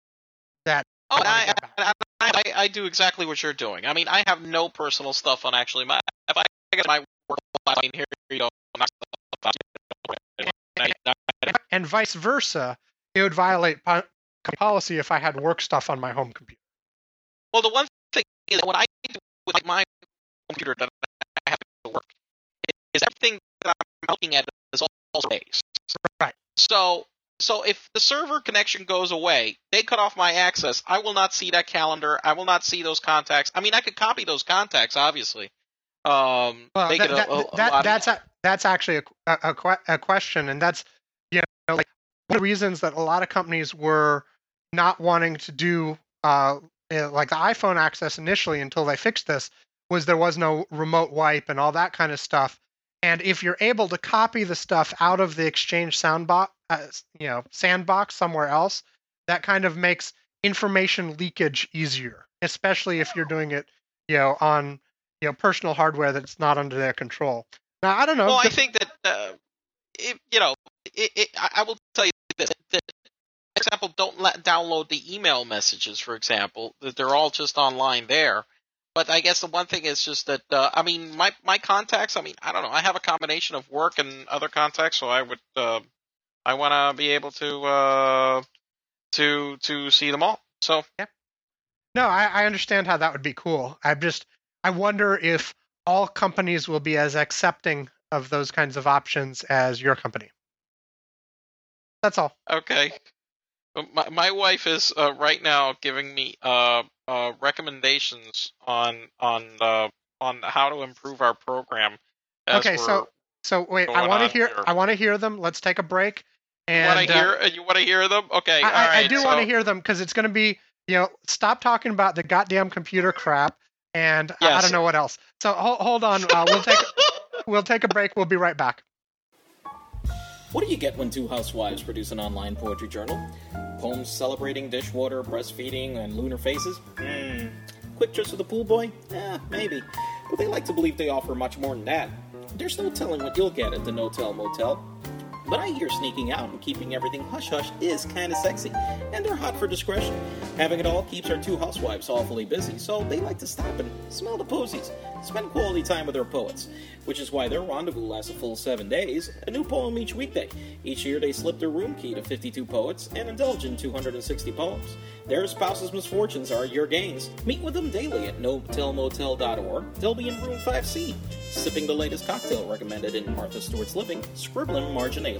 That Oh, and wanna I, get back. and I, I, I do exactly what you're doing. I mean, I have no personal stuff on actually my. If I get my work, I mean, here you go. knock stuff out. I- I- and vice versa, it would violate po- policy if I had work stuff on my home computer. Well, the one thing is that when I do with like my computer that I have to work, is everything that I'm looking at is all space. Right. So, so so if the server connection goes away, they cut off my access. I will not see that calendar. I will not see those contacts. I mean, I could copy those contacts, obviously. Um, Well, make that, it a, that, a, a that, lot that's a, that's actually a, a, a que- a question, and that's you know like one of the reasons that a lot of companies were not wanting to do uh, uh, like the iPhone access initially until they fixed this was there was no remote wipe and all that kind of stuff. And if you're able to copy the stuff out of the Exchange soundbox, uh, you know, sandbox somewhere else, that kind of makes information leakage easier, especially if you're doing it, you know, on you know personal hardware that's not under their control. Now, I don't know. Well, I the- think that uh, if, you know, it, it, I I will tell you this. That, for example, don't let, download the email messages. For example, that they're all just online there. But I guess the one thing is just that uh, I mean, my my contacts. I mean, I don't know. I have a combination of work and other contacts, so I would uh, I want to be able to uh, to to see them all. So No, I, I understand how that would be cool. I just I wonder if all companies will be as accepting of those kinds of options as your company. That's all. okay. My my wife is uh, right now giving me uh, uh, recommendations on on uh, on how to improve our program. As Okay, we're, so so wait, I going want to on hear here. I want to hear them. Let's take a break. you And want to uh, hear uh, you want to hear them? Okay, I, all I, right. I do so, want to hear them because it's going to be you know stop talking about the goddamn computer crap and I, I Yes. don't know what else. So hold, hold on. Uh, we'll take we'll take a break. We'll be right back. What do you get when two housewives produce an online poetry journal? Poems celebrating dishwater, breastfeeding, and lunar phases? Hmm. Quick trips with the pool boy? Eh, maybe. But they like to believe they offer much more than that. There's no telling what you'll get at the No-Tell Motel. But I hear sneaking out and keeping everything hush-hush is kinda sexy, and they're hot for discretion. Having it all keeps our two housewives awfully busy, so they like to stop and smell the posies, spend quality time with their poets, which is why their rendezvous lasts a full seven days, a new poem each weekday. Each year they slip their room key to fifty-two poets and indulge in two hundred sixty poems. Their spouse's misfortunes are your gains. Meet with them daily at no tell motel dot org. They'll be in room five C, sipping the latest cocktail recommended in Martha Stewart's living, scribbling marginalia.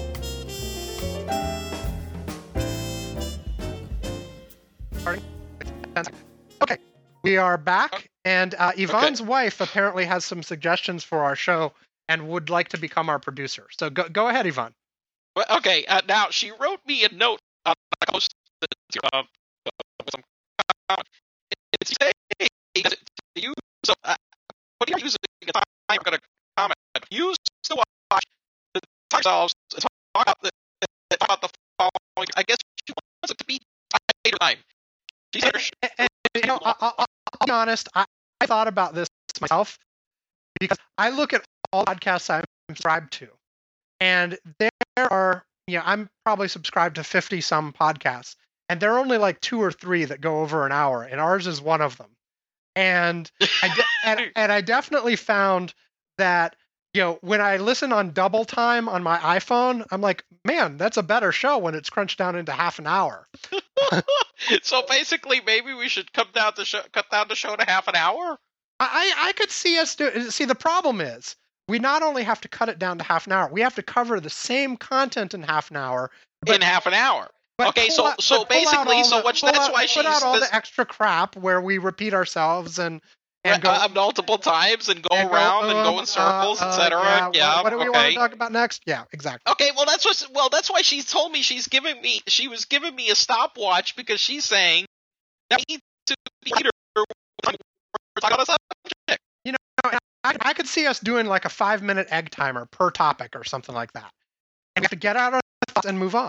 Okay, we are back, and uh, Yvonne's wife apparently has some suggestions for our show and would like to become our producer. So go go ahead, Yvonne. Well, okay, uh, now she wrote me a note on the post. Uh, uh, some comment. It's saying that to use, so, uh, what are you using? I'm going to comment. Use to watch the themselves talk about the, talk about the following. I guess she wants it to be later time. She's And, and, and, you know, I, I, I'll be honest. I, I thought about this myself because I look at all podcasts I'm subscribed to, and there are, you know, I'm probably subscribed to fifty some podcasts, and there are only like two or three that go over an hour, and ours is one of them. And I de- and, and I definitely found that, you know, when I listen on double time on my iPhone, I'm like, man, that's a better show when it's crunched down into half an hour. So basically, maybe we should cut down the show, cut down the show to half an hour. I, I could see us do. See, the problem is we not only have to cut it down to half an hour, we have to cover the same content in half an hour. But, in half an hour. but Okay, pull so out- so but pull out basically, all so the- what? pull That's out- why put she's out all this, the extra crap where we repeat ourselves and and go uh, multiple times and go and go, around and go um, in circles, uh, uh, et cetera. Yeah. Yeah. What, what do we okay. want to talk about next? Yeah, exactly. Okay, well that's what well that's why she's told me she's giving me she was giving me a stopwatch because she's saying that we need to be later when we're talking about a subject. I, I could see us doing like a five minute egg timer per topic or something like that. And we have to get out our thoughts and move on.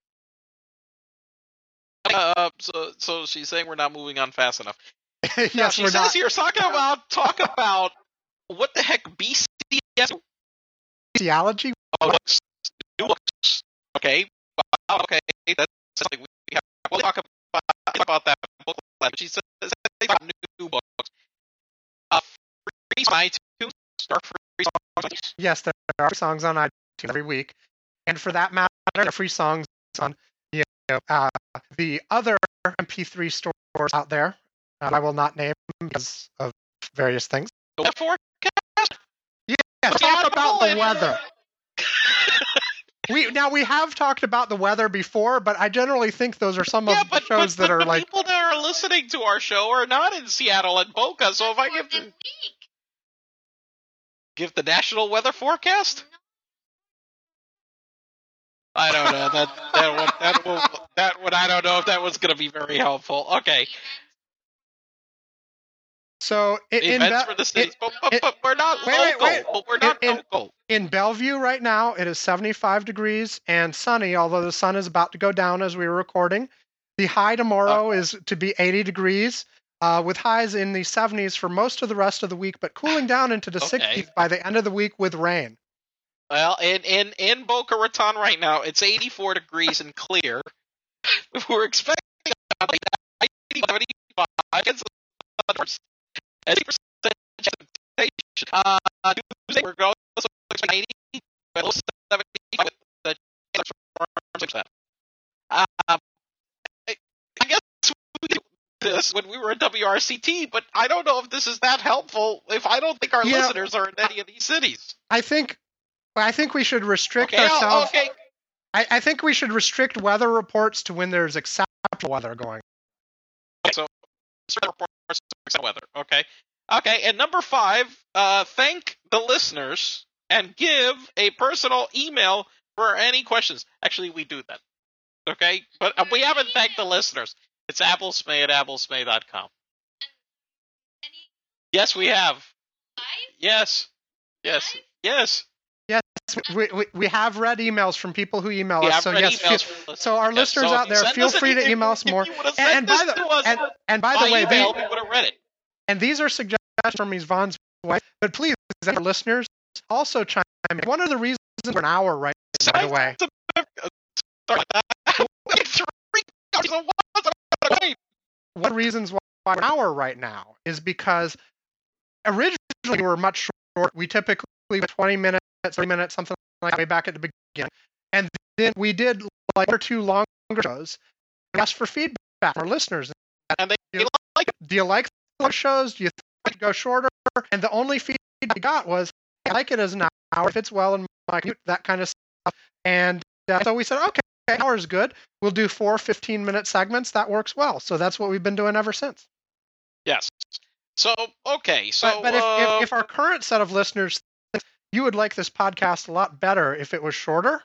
Uh, so so she's saying we're not moving on fast enough. Now, Yes, she we're says not. here talking about talk about what the heck B C S Theology. books, new books. Okay, wow, okay, that's something we have. We'll talk about, talk about that book. But she says they got new books. Uh, free on iTunes or free songs on iTunes. Yes, there are songs on iTunes every week, and for that matter, there are free songs on you know, uh, the other M P three stores out there. Uh, I will not name because of various things. The forecast. Yeah, Okay, talk I'm about the going. weather. we now we have talked about the weather before, but I generally think those are some Yeah, of but, the shows but, that but are the like. people that are listening to our show are not in Seattle and Boca, so if I give the, give the national weather forecast, I don't know that that one that will that one I don't know if that was going to be very helpful. Okay, So in, in events Be- for the cities, it- but, but, it- but we're not wait, wait, local. wait. But we're not In- in- local. in Bellevue right now, it is seventy-five degrees and sunny, although the sun is about to go down as we were recording. The high tomorrow is to be eighty degrees, uh, with highs in the seventies for most of the rest of the week, but cooling down into the Okay. sixties by the end of the week with rain. Well, in in in Boca Raton right now, it's eighty-four degrees and clear. We're expecting about ninety, seventy-five, eighty percent precipitation. Uh, Tuesday we're going to ninety, below seventy-five with the chance for six percent. Uh, I, I guess we did this when we were at W R C T, but I don't know if this is that helpful. If I don't think our Yeah. listeners are in any of these cities. I think, I think we should restrict Okay, I'll- ourselves. okay. I, I think we should restrict weather reports to when there's exceptional weather going. So, reports of weather. Okay. Okay. And number five, uh, thank the listeners and give a personal email for any questions. Actually, we do that. Okay. But uh, we haven't thanked the listeners. It's applesmay at applesmay dot com. Yes, we have. Yes. Yes. Yes. Yes, we, we, we have read emails from people who email We us. have So read yes, emails feel- from listeners. so our Yes, listeners so out there, send feel us free to anything. email us If more. you would've And, sent and by this the to us and, and by the by way, email, they, we would have read it. and these are suggestions from Yvonne's wife. But please, our listeners also chime in. One of the reasons for an hour, right? By the way, Sorry. Three hours of what? one of the reasons why we're an hour right now is because originally we were much short. We typically were twenty minutes, thirty minutes, something like that way back at the beginning. And then we did like one or two longer shows. We asked for feedback from our listeners. And they Do you like Do you like the shows? Do you think we should go shorter? And the only feedback we got was, I like it as an hour. It fits well in my commute, that kind of stuff. And uh, so we said, okay, an hour is good. We'll do four fifteen-minute segments. That works well. So that's what we've been doing ever since. Yes. So, okay. So, But, but if, uh, if, if our current set of listeners think you would like this podcast a lot better if it was shorter,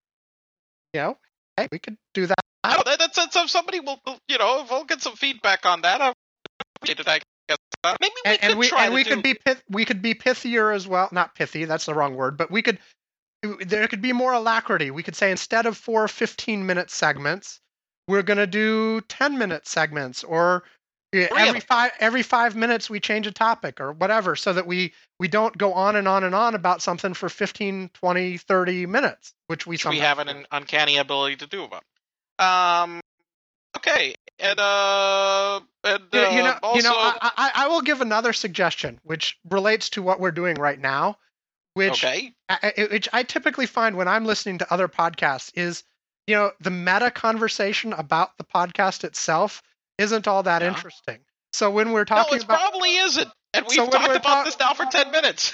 you know, hey, we could do that. I don't know, that's, that's, if somebody will, you know, if we'll get some feedback on that, I appreciate it, I guess. Uh, maybe we And, could and we try and to we do, could be pith, we could be pithier as well. Not pithy, that's the wrong word. But we could there could be more alacrity. We could say instead of four fifteen-minute segments, we're going to do ten-minute segments, or yeah, Three of every them. five every five minutes we change a topic or whatever, so that we we don't go on and on and on about something for fifteen, twenty, thirty minutes, which we which we sometimes have an uncanny ability to do about. Um, okay. And, uh, and, You know, you know, uh, also, you know I, I, I will give another suggestion, which relates to what we're doing right now, which okay. I, I- which I typically find when I'm listening to other podcasts is, you know, the meta conversation about the podcast itself isn't all that Yeah. interesting. So when we're No, talking it about probably isn't. And we've So when talked we're about talk- this now for ten minutes.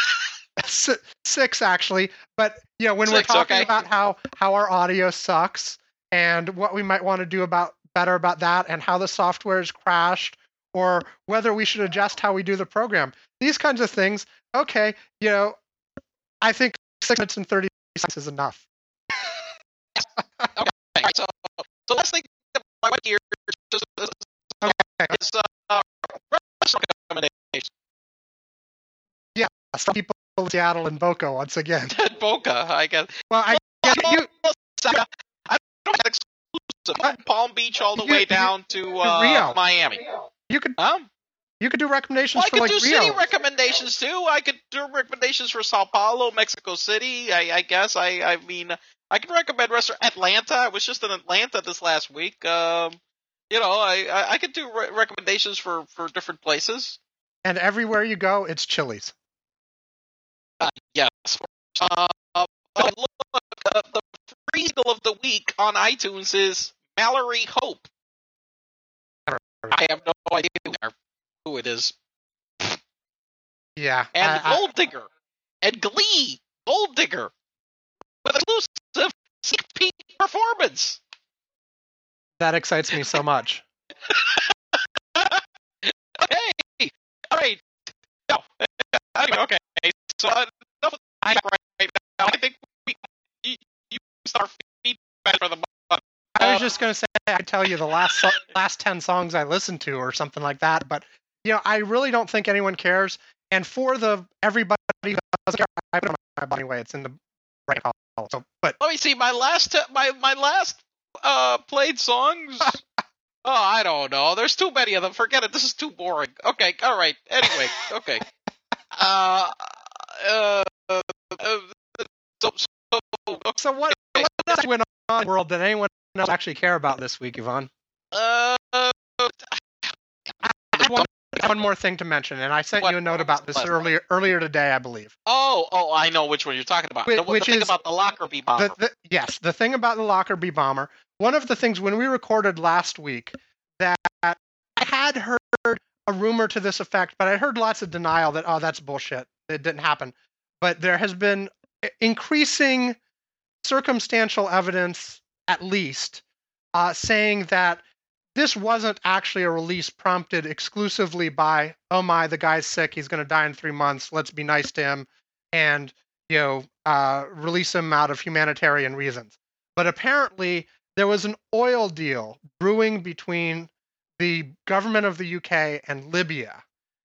si- six actually, but you know, when Six, we're talking okay. about how how our audio sucks and what we might want to do about better about that, and how the software is crashed, or whether we should adjust how we do the program, these kinds of things. Okay, you know, I think six minutes and thirty seconds is enough. Okay, so, so let's think about here just is Okay. uh, restaurant recommendations. Some people in Seattle and Boca once again. At Boca, I guess. Well, I get you. I don't have exclusive What? Palm Beach all the You- way you- down to uh, Rio. Miami. You could Huh? you could do recommendations Well, I for could like do Rio. city recommendations too. I could do recommendations for Sao Paulo, Mexico City. I, I guess. I, I mean, I can recommend restaurant Atlanta. I was just in Atlanta this last week. Um, you know, I, I, I could do re- recommendations for, for different places. And everywhere you go, it's Chili's. Uh, yes. Uh, uh, look, uh, the free single of the week on iTunes is Mallory Hope. I have no idea who it is. Yeah. And I- I- Gold Digger. And Glee. Gold Digger. With exclusive performance. That excites me so much. Hey, all right. No, okay. So uh, enough of I- that right now. I think we you, you start feedback for the month. I was Uh, just gonna say I tell you the last so- last ten songs I listened to or something like that, but you know I really don't think anyone cares. And for the everybody who doesn't care, I put it on my body anyway. It's in the right column. So, but Let me see my last t- my my last uh played songs. Oh, I don't know. There's too many of them. Forget it. This is too boring. Okay, all right. Anyway, okay. Uh, uh, uh, uh so, so, okay. so what, what else went on in the world that anyone else actually care about this week, Yvonne? Uh, I had one, one more thing to mention, and I sent What- you a note what about was this the last earlier earlier today, I believe. oh, oh, I know which one you're talking about. Which- the, which the thing is- about the Lockerbie bomber. The, the, yes, the thing about the Lockerbie bomber. One of the things when we recorded last week that I had heard a rumor to this effect, but I heard lots of denial that oh that's bullshit. It didn't happen. But there has been increasing circumstantial evidence, at least, uh, saying that this wasn't actually a release prompted exclusively by oh my the guy's sick, he's going to die in three months. Let's be nice to him and you know uh, release him out of humanitarian reasons. But apparently there was an oil deal brewing between the government of the U K and Libya.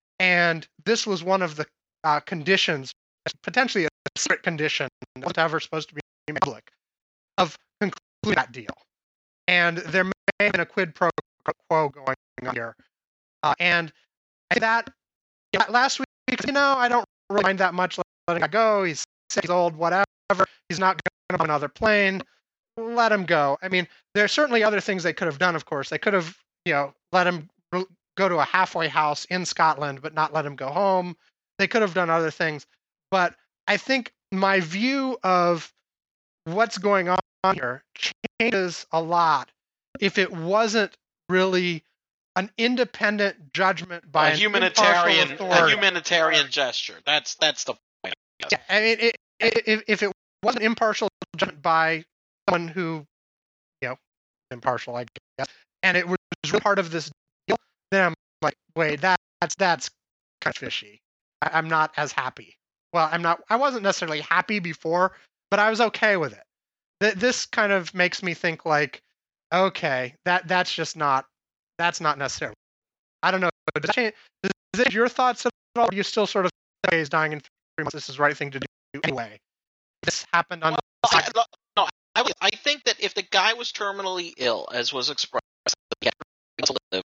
And this was one of the uh, conditions, potentially a secret condition, not ever supposed to be public, of concluding that deal. And there may have been a quid pro quo going on here. Uh, and that, yeah, last week, you know, I don't really mind that much letting it go. He's sick, he's old, whatever. He's not going to on another plane. Let him go. I mean, there are certainly other things they could have done, of course. They could have, you know, let him go to a halfway house in Scotland, but not let him go home. They could have done other things. But I think my view of what's going on here changes a lot if it wasn't really an independent judgment by a an humanitarian, impartial a authority. humanitarian gesture. That's that's the point. I guess. Yeah, I mean, it, it, if, if it wasn't impartial judgment by someone who, you know, impartial, I guess, and it was really part of this deal, then I'm like, wait, that, that's that's kind of fishy. I, I'm not as happy. Well, I'm not. I wasn't necessarily happy before, but I was okay with it. Th- this kind of makes me think like, okay, that that's just not that's not necessarily. I don't know. Does that change, does it change your thoughts at all? Or do you still sort of say he's dying in three months? This is the right thing to do anyway. This happened on. Well, I, no, I, I think that if the guy was terminally ill, as was expressed, he had to live.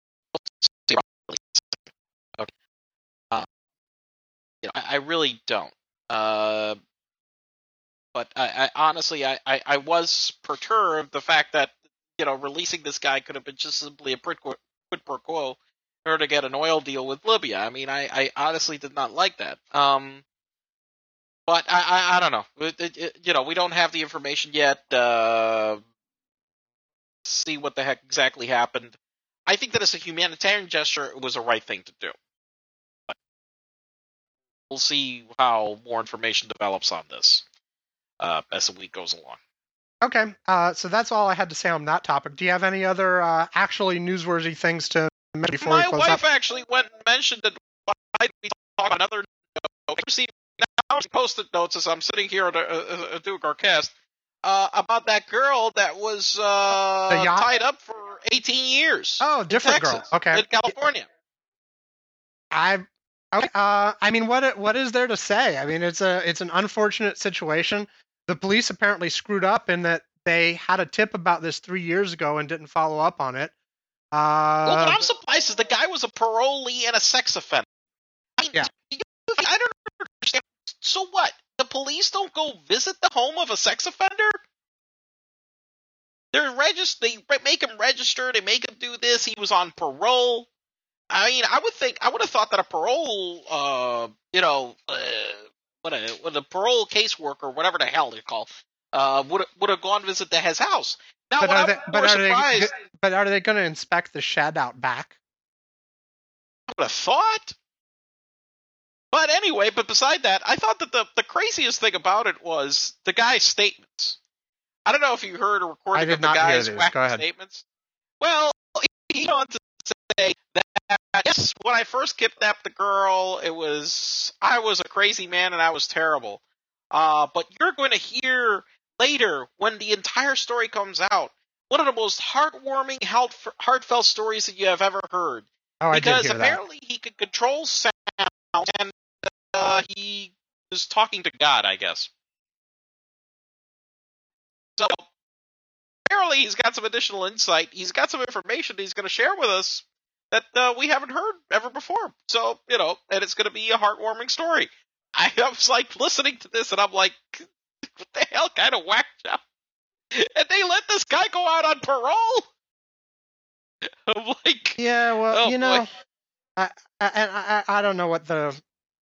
Okay. Uh, you know, I, I really don't. Uh, but I, I honestly, I, I, I was perturbed the fact that you know releasing this guy could have been just simply a quid pro quo in order to get an oil deal with Libya. I mean, I, I honestly did not like that. Um, but I, I, I don't know. It, it, it, you know, we don't have the information yet. Uh, see what the heck exactly happened. I think that as a humanitarian gesture, it was the right thing to do. But we'll see how more information develops on this uh, as the week goes along. Okay, uh, so that's all I had to say on that topic. Do you have any other uh, actually newsworthy things to mention before My we close wife up? actually went and mentioned that why we talk about another note. I received now posted notes as I'm sitting here at, uh, doing our cast uh, about that girl that was uh, The yacht? tied up for eighteen years. Oh, in different girl. Texas, Okay. in California. I okay. Uh, I mean, what what is there to say? I mean, it's a it's an unfortunate situation. The police apparently screwed up in that they had a tip about this three years ago and didn't follow up on it. Uh, Well, what I'm surprised is the guy was a parolee and a sex offender. I mean, Yeah. you- I don't understand. So what? The police don't go visit the home of a sex offender? They're regist- They re- make him register. They make him do this. He was on parole. I mean, I would think I would have thought that a parole, uh, you know, uh, what a what a parole caseworker, whatever the hell they're called, uh, would would have gone visit the, his house. Now, but what are I'm they more but are they surprised, but are they going to inspect the shed out back? I would have thought. But anyway, but beside that, I thought that the, the craziest thing about it was the guy's statements. I don't know if you heard a I recording did of the not hear guy's these. wacky Go ahead. statements. Well, he went on to say that, yes, when I first kidnapped the girl, it was, I was a crazy man and I was terrible. Uh, but you're going to hear later, when the entire story comes out, one of the most heartwarming, heart- heartfelt stories that you have ever heard. Oh, I did Because hear that. apparently he could control sound, and uh, he was talking to God, I guess. So, apparently he's got some additional insight. He's got some information he's going to share with us that uh, we haven't heard ever before. So, you know, and it's going to be a heartwarming story. I, I was like listening to this, and I'm like, what the hell kind of whack job? And they let this guy go out on parole? I'm like, Yeah, well, oh, you know, boy. I, I, I, I I don't know what the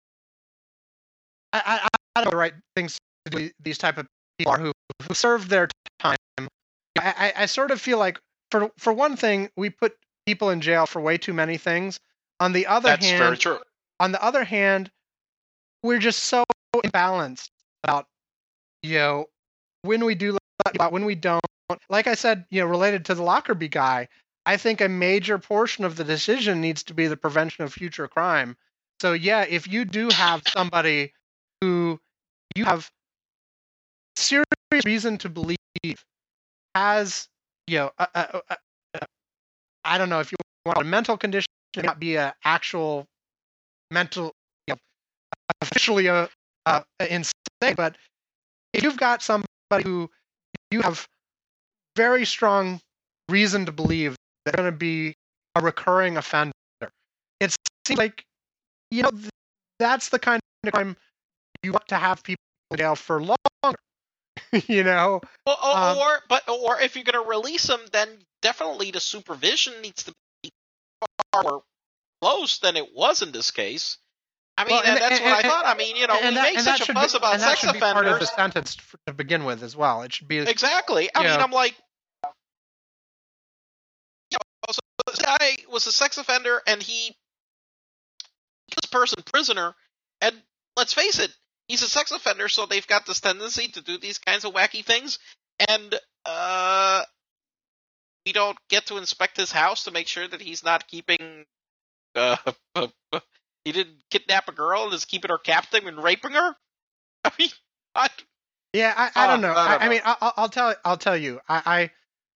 I, I, I don't know the right things to do with these type of people are who who serve their time. I, I, I sort of feel like for for one thing, we put people in jail for way too many things. On the other That's hand, very true. on the other hand, we're just so imbalanced about, you know, when we do let people out, when we don't. Like I said, you know, related to the Lockerbie guy, I think a major portion of the decision needs to be the prevention of future crime. So yeah, if you do have somebody who you have serious reason to believe has, you know, a, a, a, a, I don't know if you want a mental condition, it might be an actual mental, you know, officially a, a, a insane, but if you've got somebody who you have very strong reason to believe they're going to be a recurring offender, it seems like, you know, th- that's the kind of crime you want to have people in jail for longer. You know, Or, or, um, or, but, or if you're going to release them, then definitely the supervision needs to be far more close than it was in this case. I mean, Well, and- and that's and- what I and- thought. I mean, you know, and we that, make and that such a should fuss be, about and that sex should be part of the offenders. sentence f- to begin with as well. It should be Exactly. I you mean, know. I'm like, you know, so this guy was a sex offender, and he put this person prisoner. And let's face it, he's a sex offender, so they've got this tendency to do these kinds of wacky things. And uh, we don't get to inspect his house to make sure that he's not keeping. Uh, he didn't kidnap a girl and is keeping her captive and raping her. I mean, I, Yeah, I, I don't Uh, know. I I, don't I know. mean, I'll, I'll tell I'll tell you. I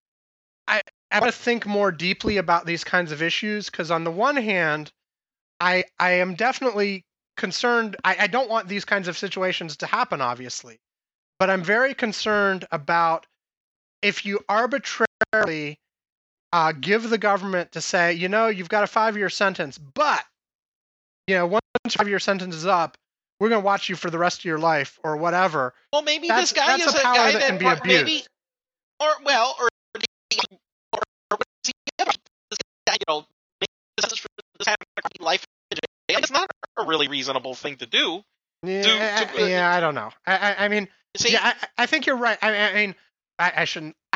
I I, I want to think more deeply about these kinds of issues because on the one hand, I I am definitely concerned. I, I don't want these kinds of situations to happen, obviously, but I'm very concerned about if you arbitrarily uh, give the government to say, you know, you've got a five-year sentence, but you know, once your five-year sentence is up, we're going to watch you for the rest of your life or whatever. well, maybe That's- this guy that's is a a power guy that that, can be pro- maybe, abused. or well, or, or, or was he this guy, you know, maybe this is for this kind of life. It's not a really reasonable thing to do. Yeah, to- I- yeah, I don't know. I, I, I mean, See, yeah, I, I think you're right. I, I mean, I, I shouldn't. I,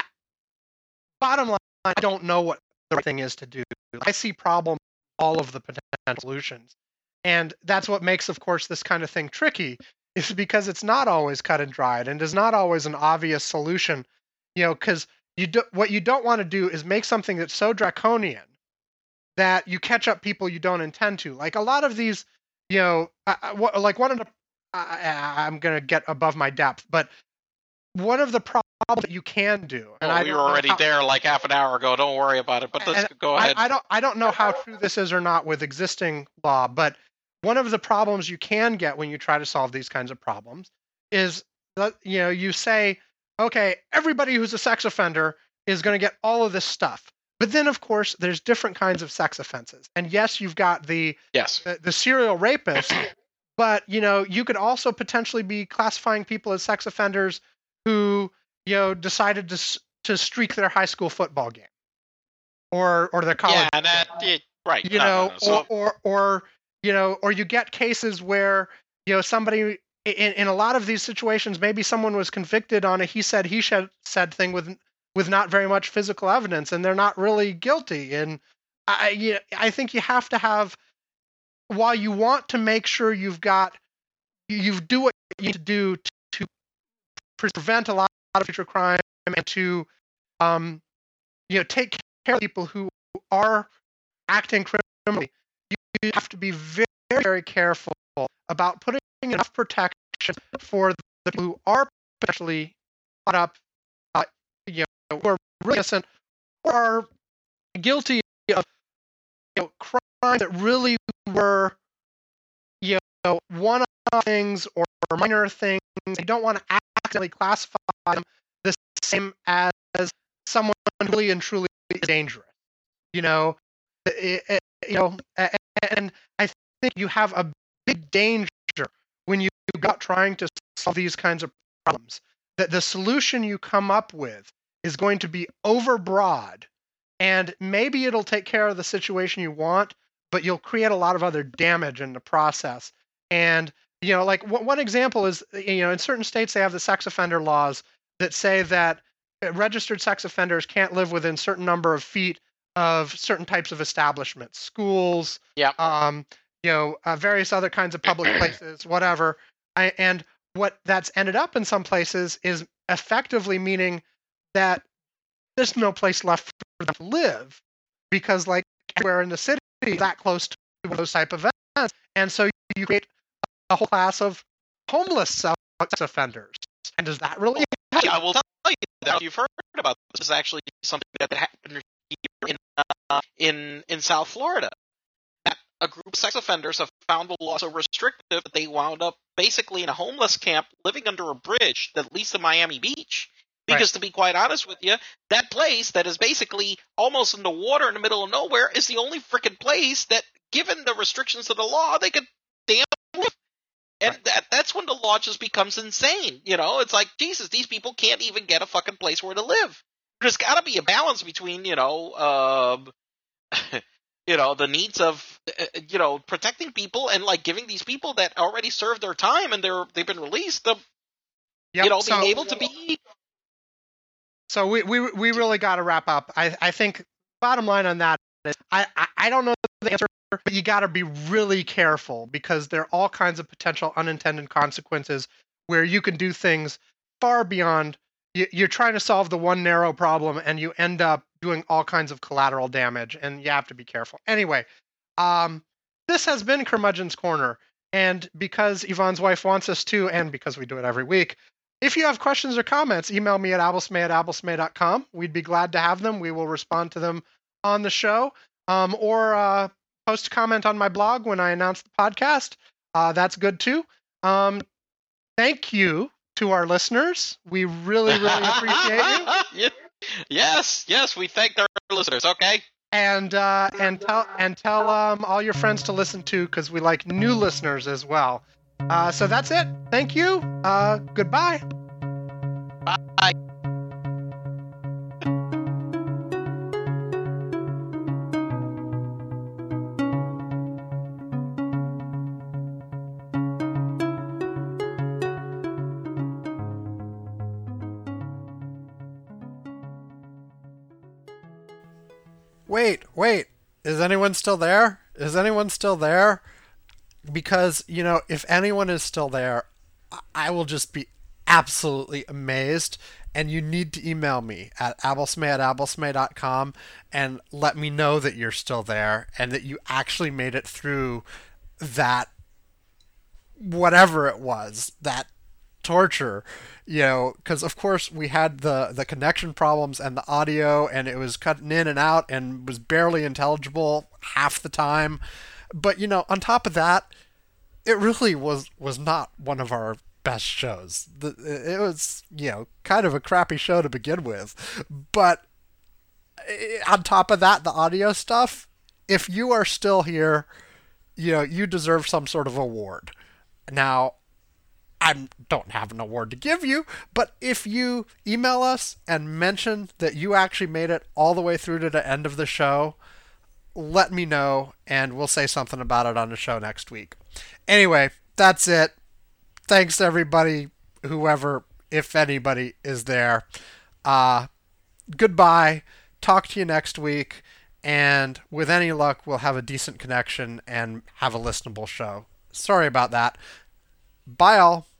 bottom line, I don't know what the right thing is to do. I see problems in all of the potential solutions, and that's what makes, of course, this kind of thing tricky. Is because it's not always cut and dried, and is not always an obvious solution. You know, because you do, what you don't want to do is make something that's so draconian that you catch up people you don't intend to. Like a lot of these, you know, I, I, what- like one of the, I, I'm gonna get above my depth, but one of the problems that you can do, and well, I we don't were know already how- there like half an hour ago. Don't worry about it. But let's and go I, ahead. I don't, I don't know how true this is or not with existing law, but one of the problems you can get when you try to solve these kinds of problems is that, you know, you say, okay, everybody who's a sex offender is going to get all of this stuff. But then, of course, there's different kinds of sex offenses. And yes, you've got the yes. the, the serial rapist, but you know, you could also potentially be classifying people as sex offenders who, you know, decided to s- to streak their high school football game or or their college. Yeah, and that, it, right. You no, no, know, no. So, or, or or you know, or you get cases where, you know, somebody in, in a lot of these situations, maybe someone was convicted on a he said he said said thing with with not very much physical evidence, and they're not really guilty. And I you, I think you have to have, while you want to make sure you've got you, you do what you need to do to, to prevent a lot of future crime and to um, you know, take care of people who are acting criminally. You, you have to be very, very careful about putting enough protection for the people who are potentially caught up, uh, you know, who are really innocent or are guilty of, you know, crimes that really were, you know, one-off things or minor things. They don't want to accidentally classify them the same as someone who really and truly is dangerous. You know, it, it, you know, and I think you have a big danger when you got trying to solve these kinds of problems. That the solution you come up with is going to be overbroad, and maybe it'll take care of the situation you want, but you'll create a lot of other damage in the process. And you know, like one example is, you know, in certain states they have the sex offender laws that say that registered sex offenders can't live within certain number of feet of certain types of establishments, schools, Yeah. um, you know, uh, various other kinds of public places, whatever. I, and what that's ended up in some places is effectively meaning that there's no place left for them to live because, like, everywhere in the city is that close to those type of events, and so you create a whole class of homeless sex offenders. And does that really happen? Yeah, I will tell you that you've heard about this is actually something that happened here in uh, in in South Florida. That a group of sex offenders have found the law so restrictive that they wound up basically in a homeless camp living under a bridge that leads to Miami Beach. Because Right. to be quite honest with you, that place that is basically almost in the water in the middle of nowhere is the only frickin' place that, given the restrictions of the law, they could damn live. And Right. that that's when the law just becomes insane. You know, it's like, Jesus, these people can't even get a fucking place where to live. There's got to be a balance between, you know, um, you know, the needs of, uh, you know, protecting people and like giving these people that already served their time and they're they've been released, the, Yep. you know, so, being able to be. so we we we really got to wrap up. I I think bottom line on that is I I, I don't know the answer, but you got to be really careful because there are all kinds of potential unintended consequences where you can do things far beyond. You, you're trying to solve the one narrow problem and you end up doing all kinds of collateral damage, and you have to be careful. Anyway, um, this has been Curmudgeon's Corner, and because Yvonne's wife wants us to, and because we do it every week, if you have questions or comments, email me at abblesmay at abblesmay dot com. We'd be glad to have them. We will respond to them on the show, um, or uh, post a comment on my blog when I announce the podcast. Uh, that's good too. Um, thank you to our listeners. We really, really appreciate you. Yes, yes, we thank our listeners. Okay. And uh, and tell and tell um, all your friends to listen to, because we like new listeners as well. Uh, so that's it. Thank you. Uh, goodbye. Bye. Wait, wait. Is anyone still there? Is anyone still there? Because, you know, if anyone is still there, I- I will just be absolutely amazed. And you need to email me at abblesmay at abblesmay dot com and let me know that you're still there and that you actually made it through that, whatever it was, that torture, you know, because of course we had the the connection problems and the audio, and it was cutting in and out and was barely intelligible half the time. But you know, on top of that, it really was was not one of our best shows. The, it was, you know, kind of a crappy show to begin with. But on top of that, the audio stuff, if you are still here, you know, you deserve some sort of award. Now, I don't have an award to give you, but if you email us and mention that you actually made it all the way through to the end of the show, let me know and we'll say something about it on the show next week. Anyway, that's it. Thanks everybody, whoever, if anybody, is there. Uh, goodbye. Talk to you next week. And with any luck, we'll have a decent connection and have a listenable show. Sorry about that. Bye all.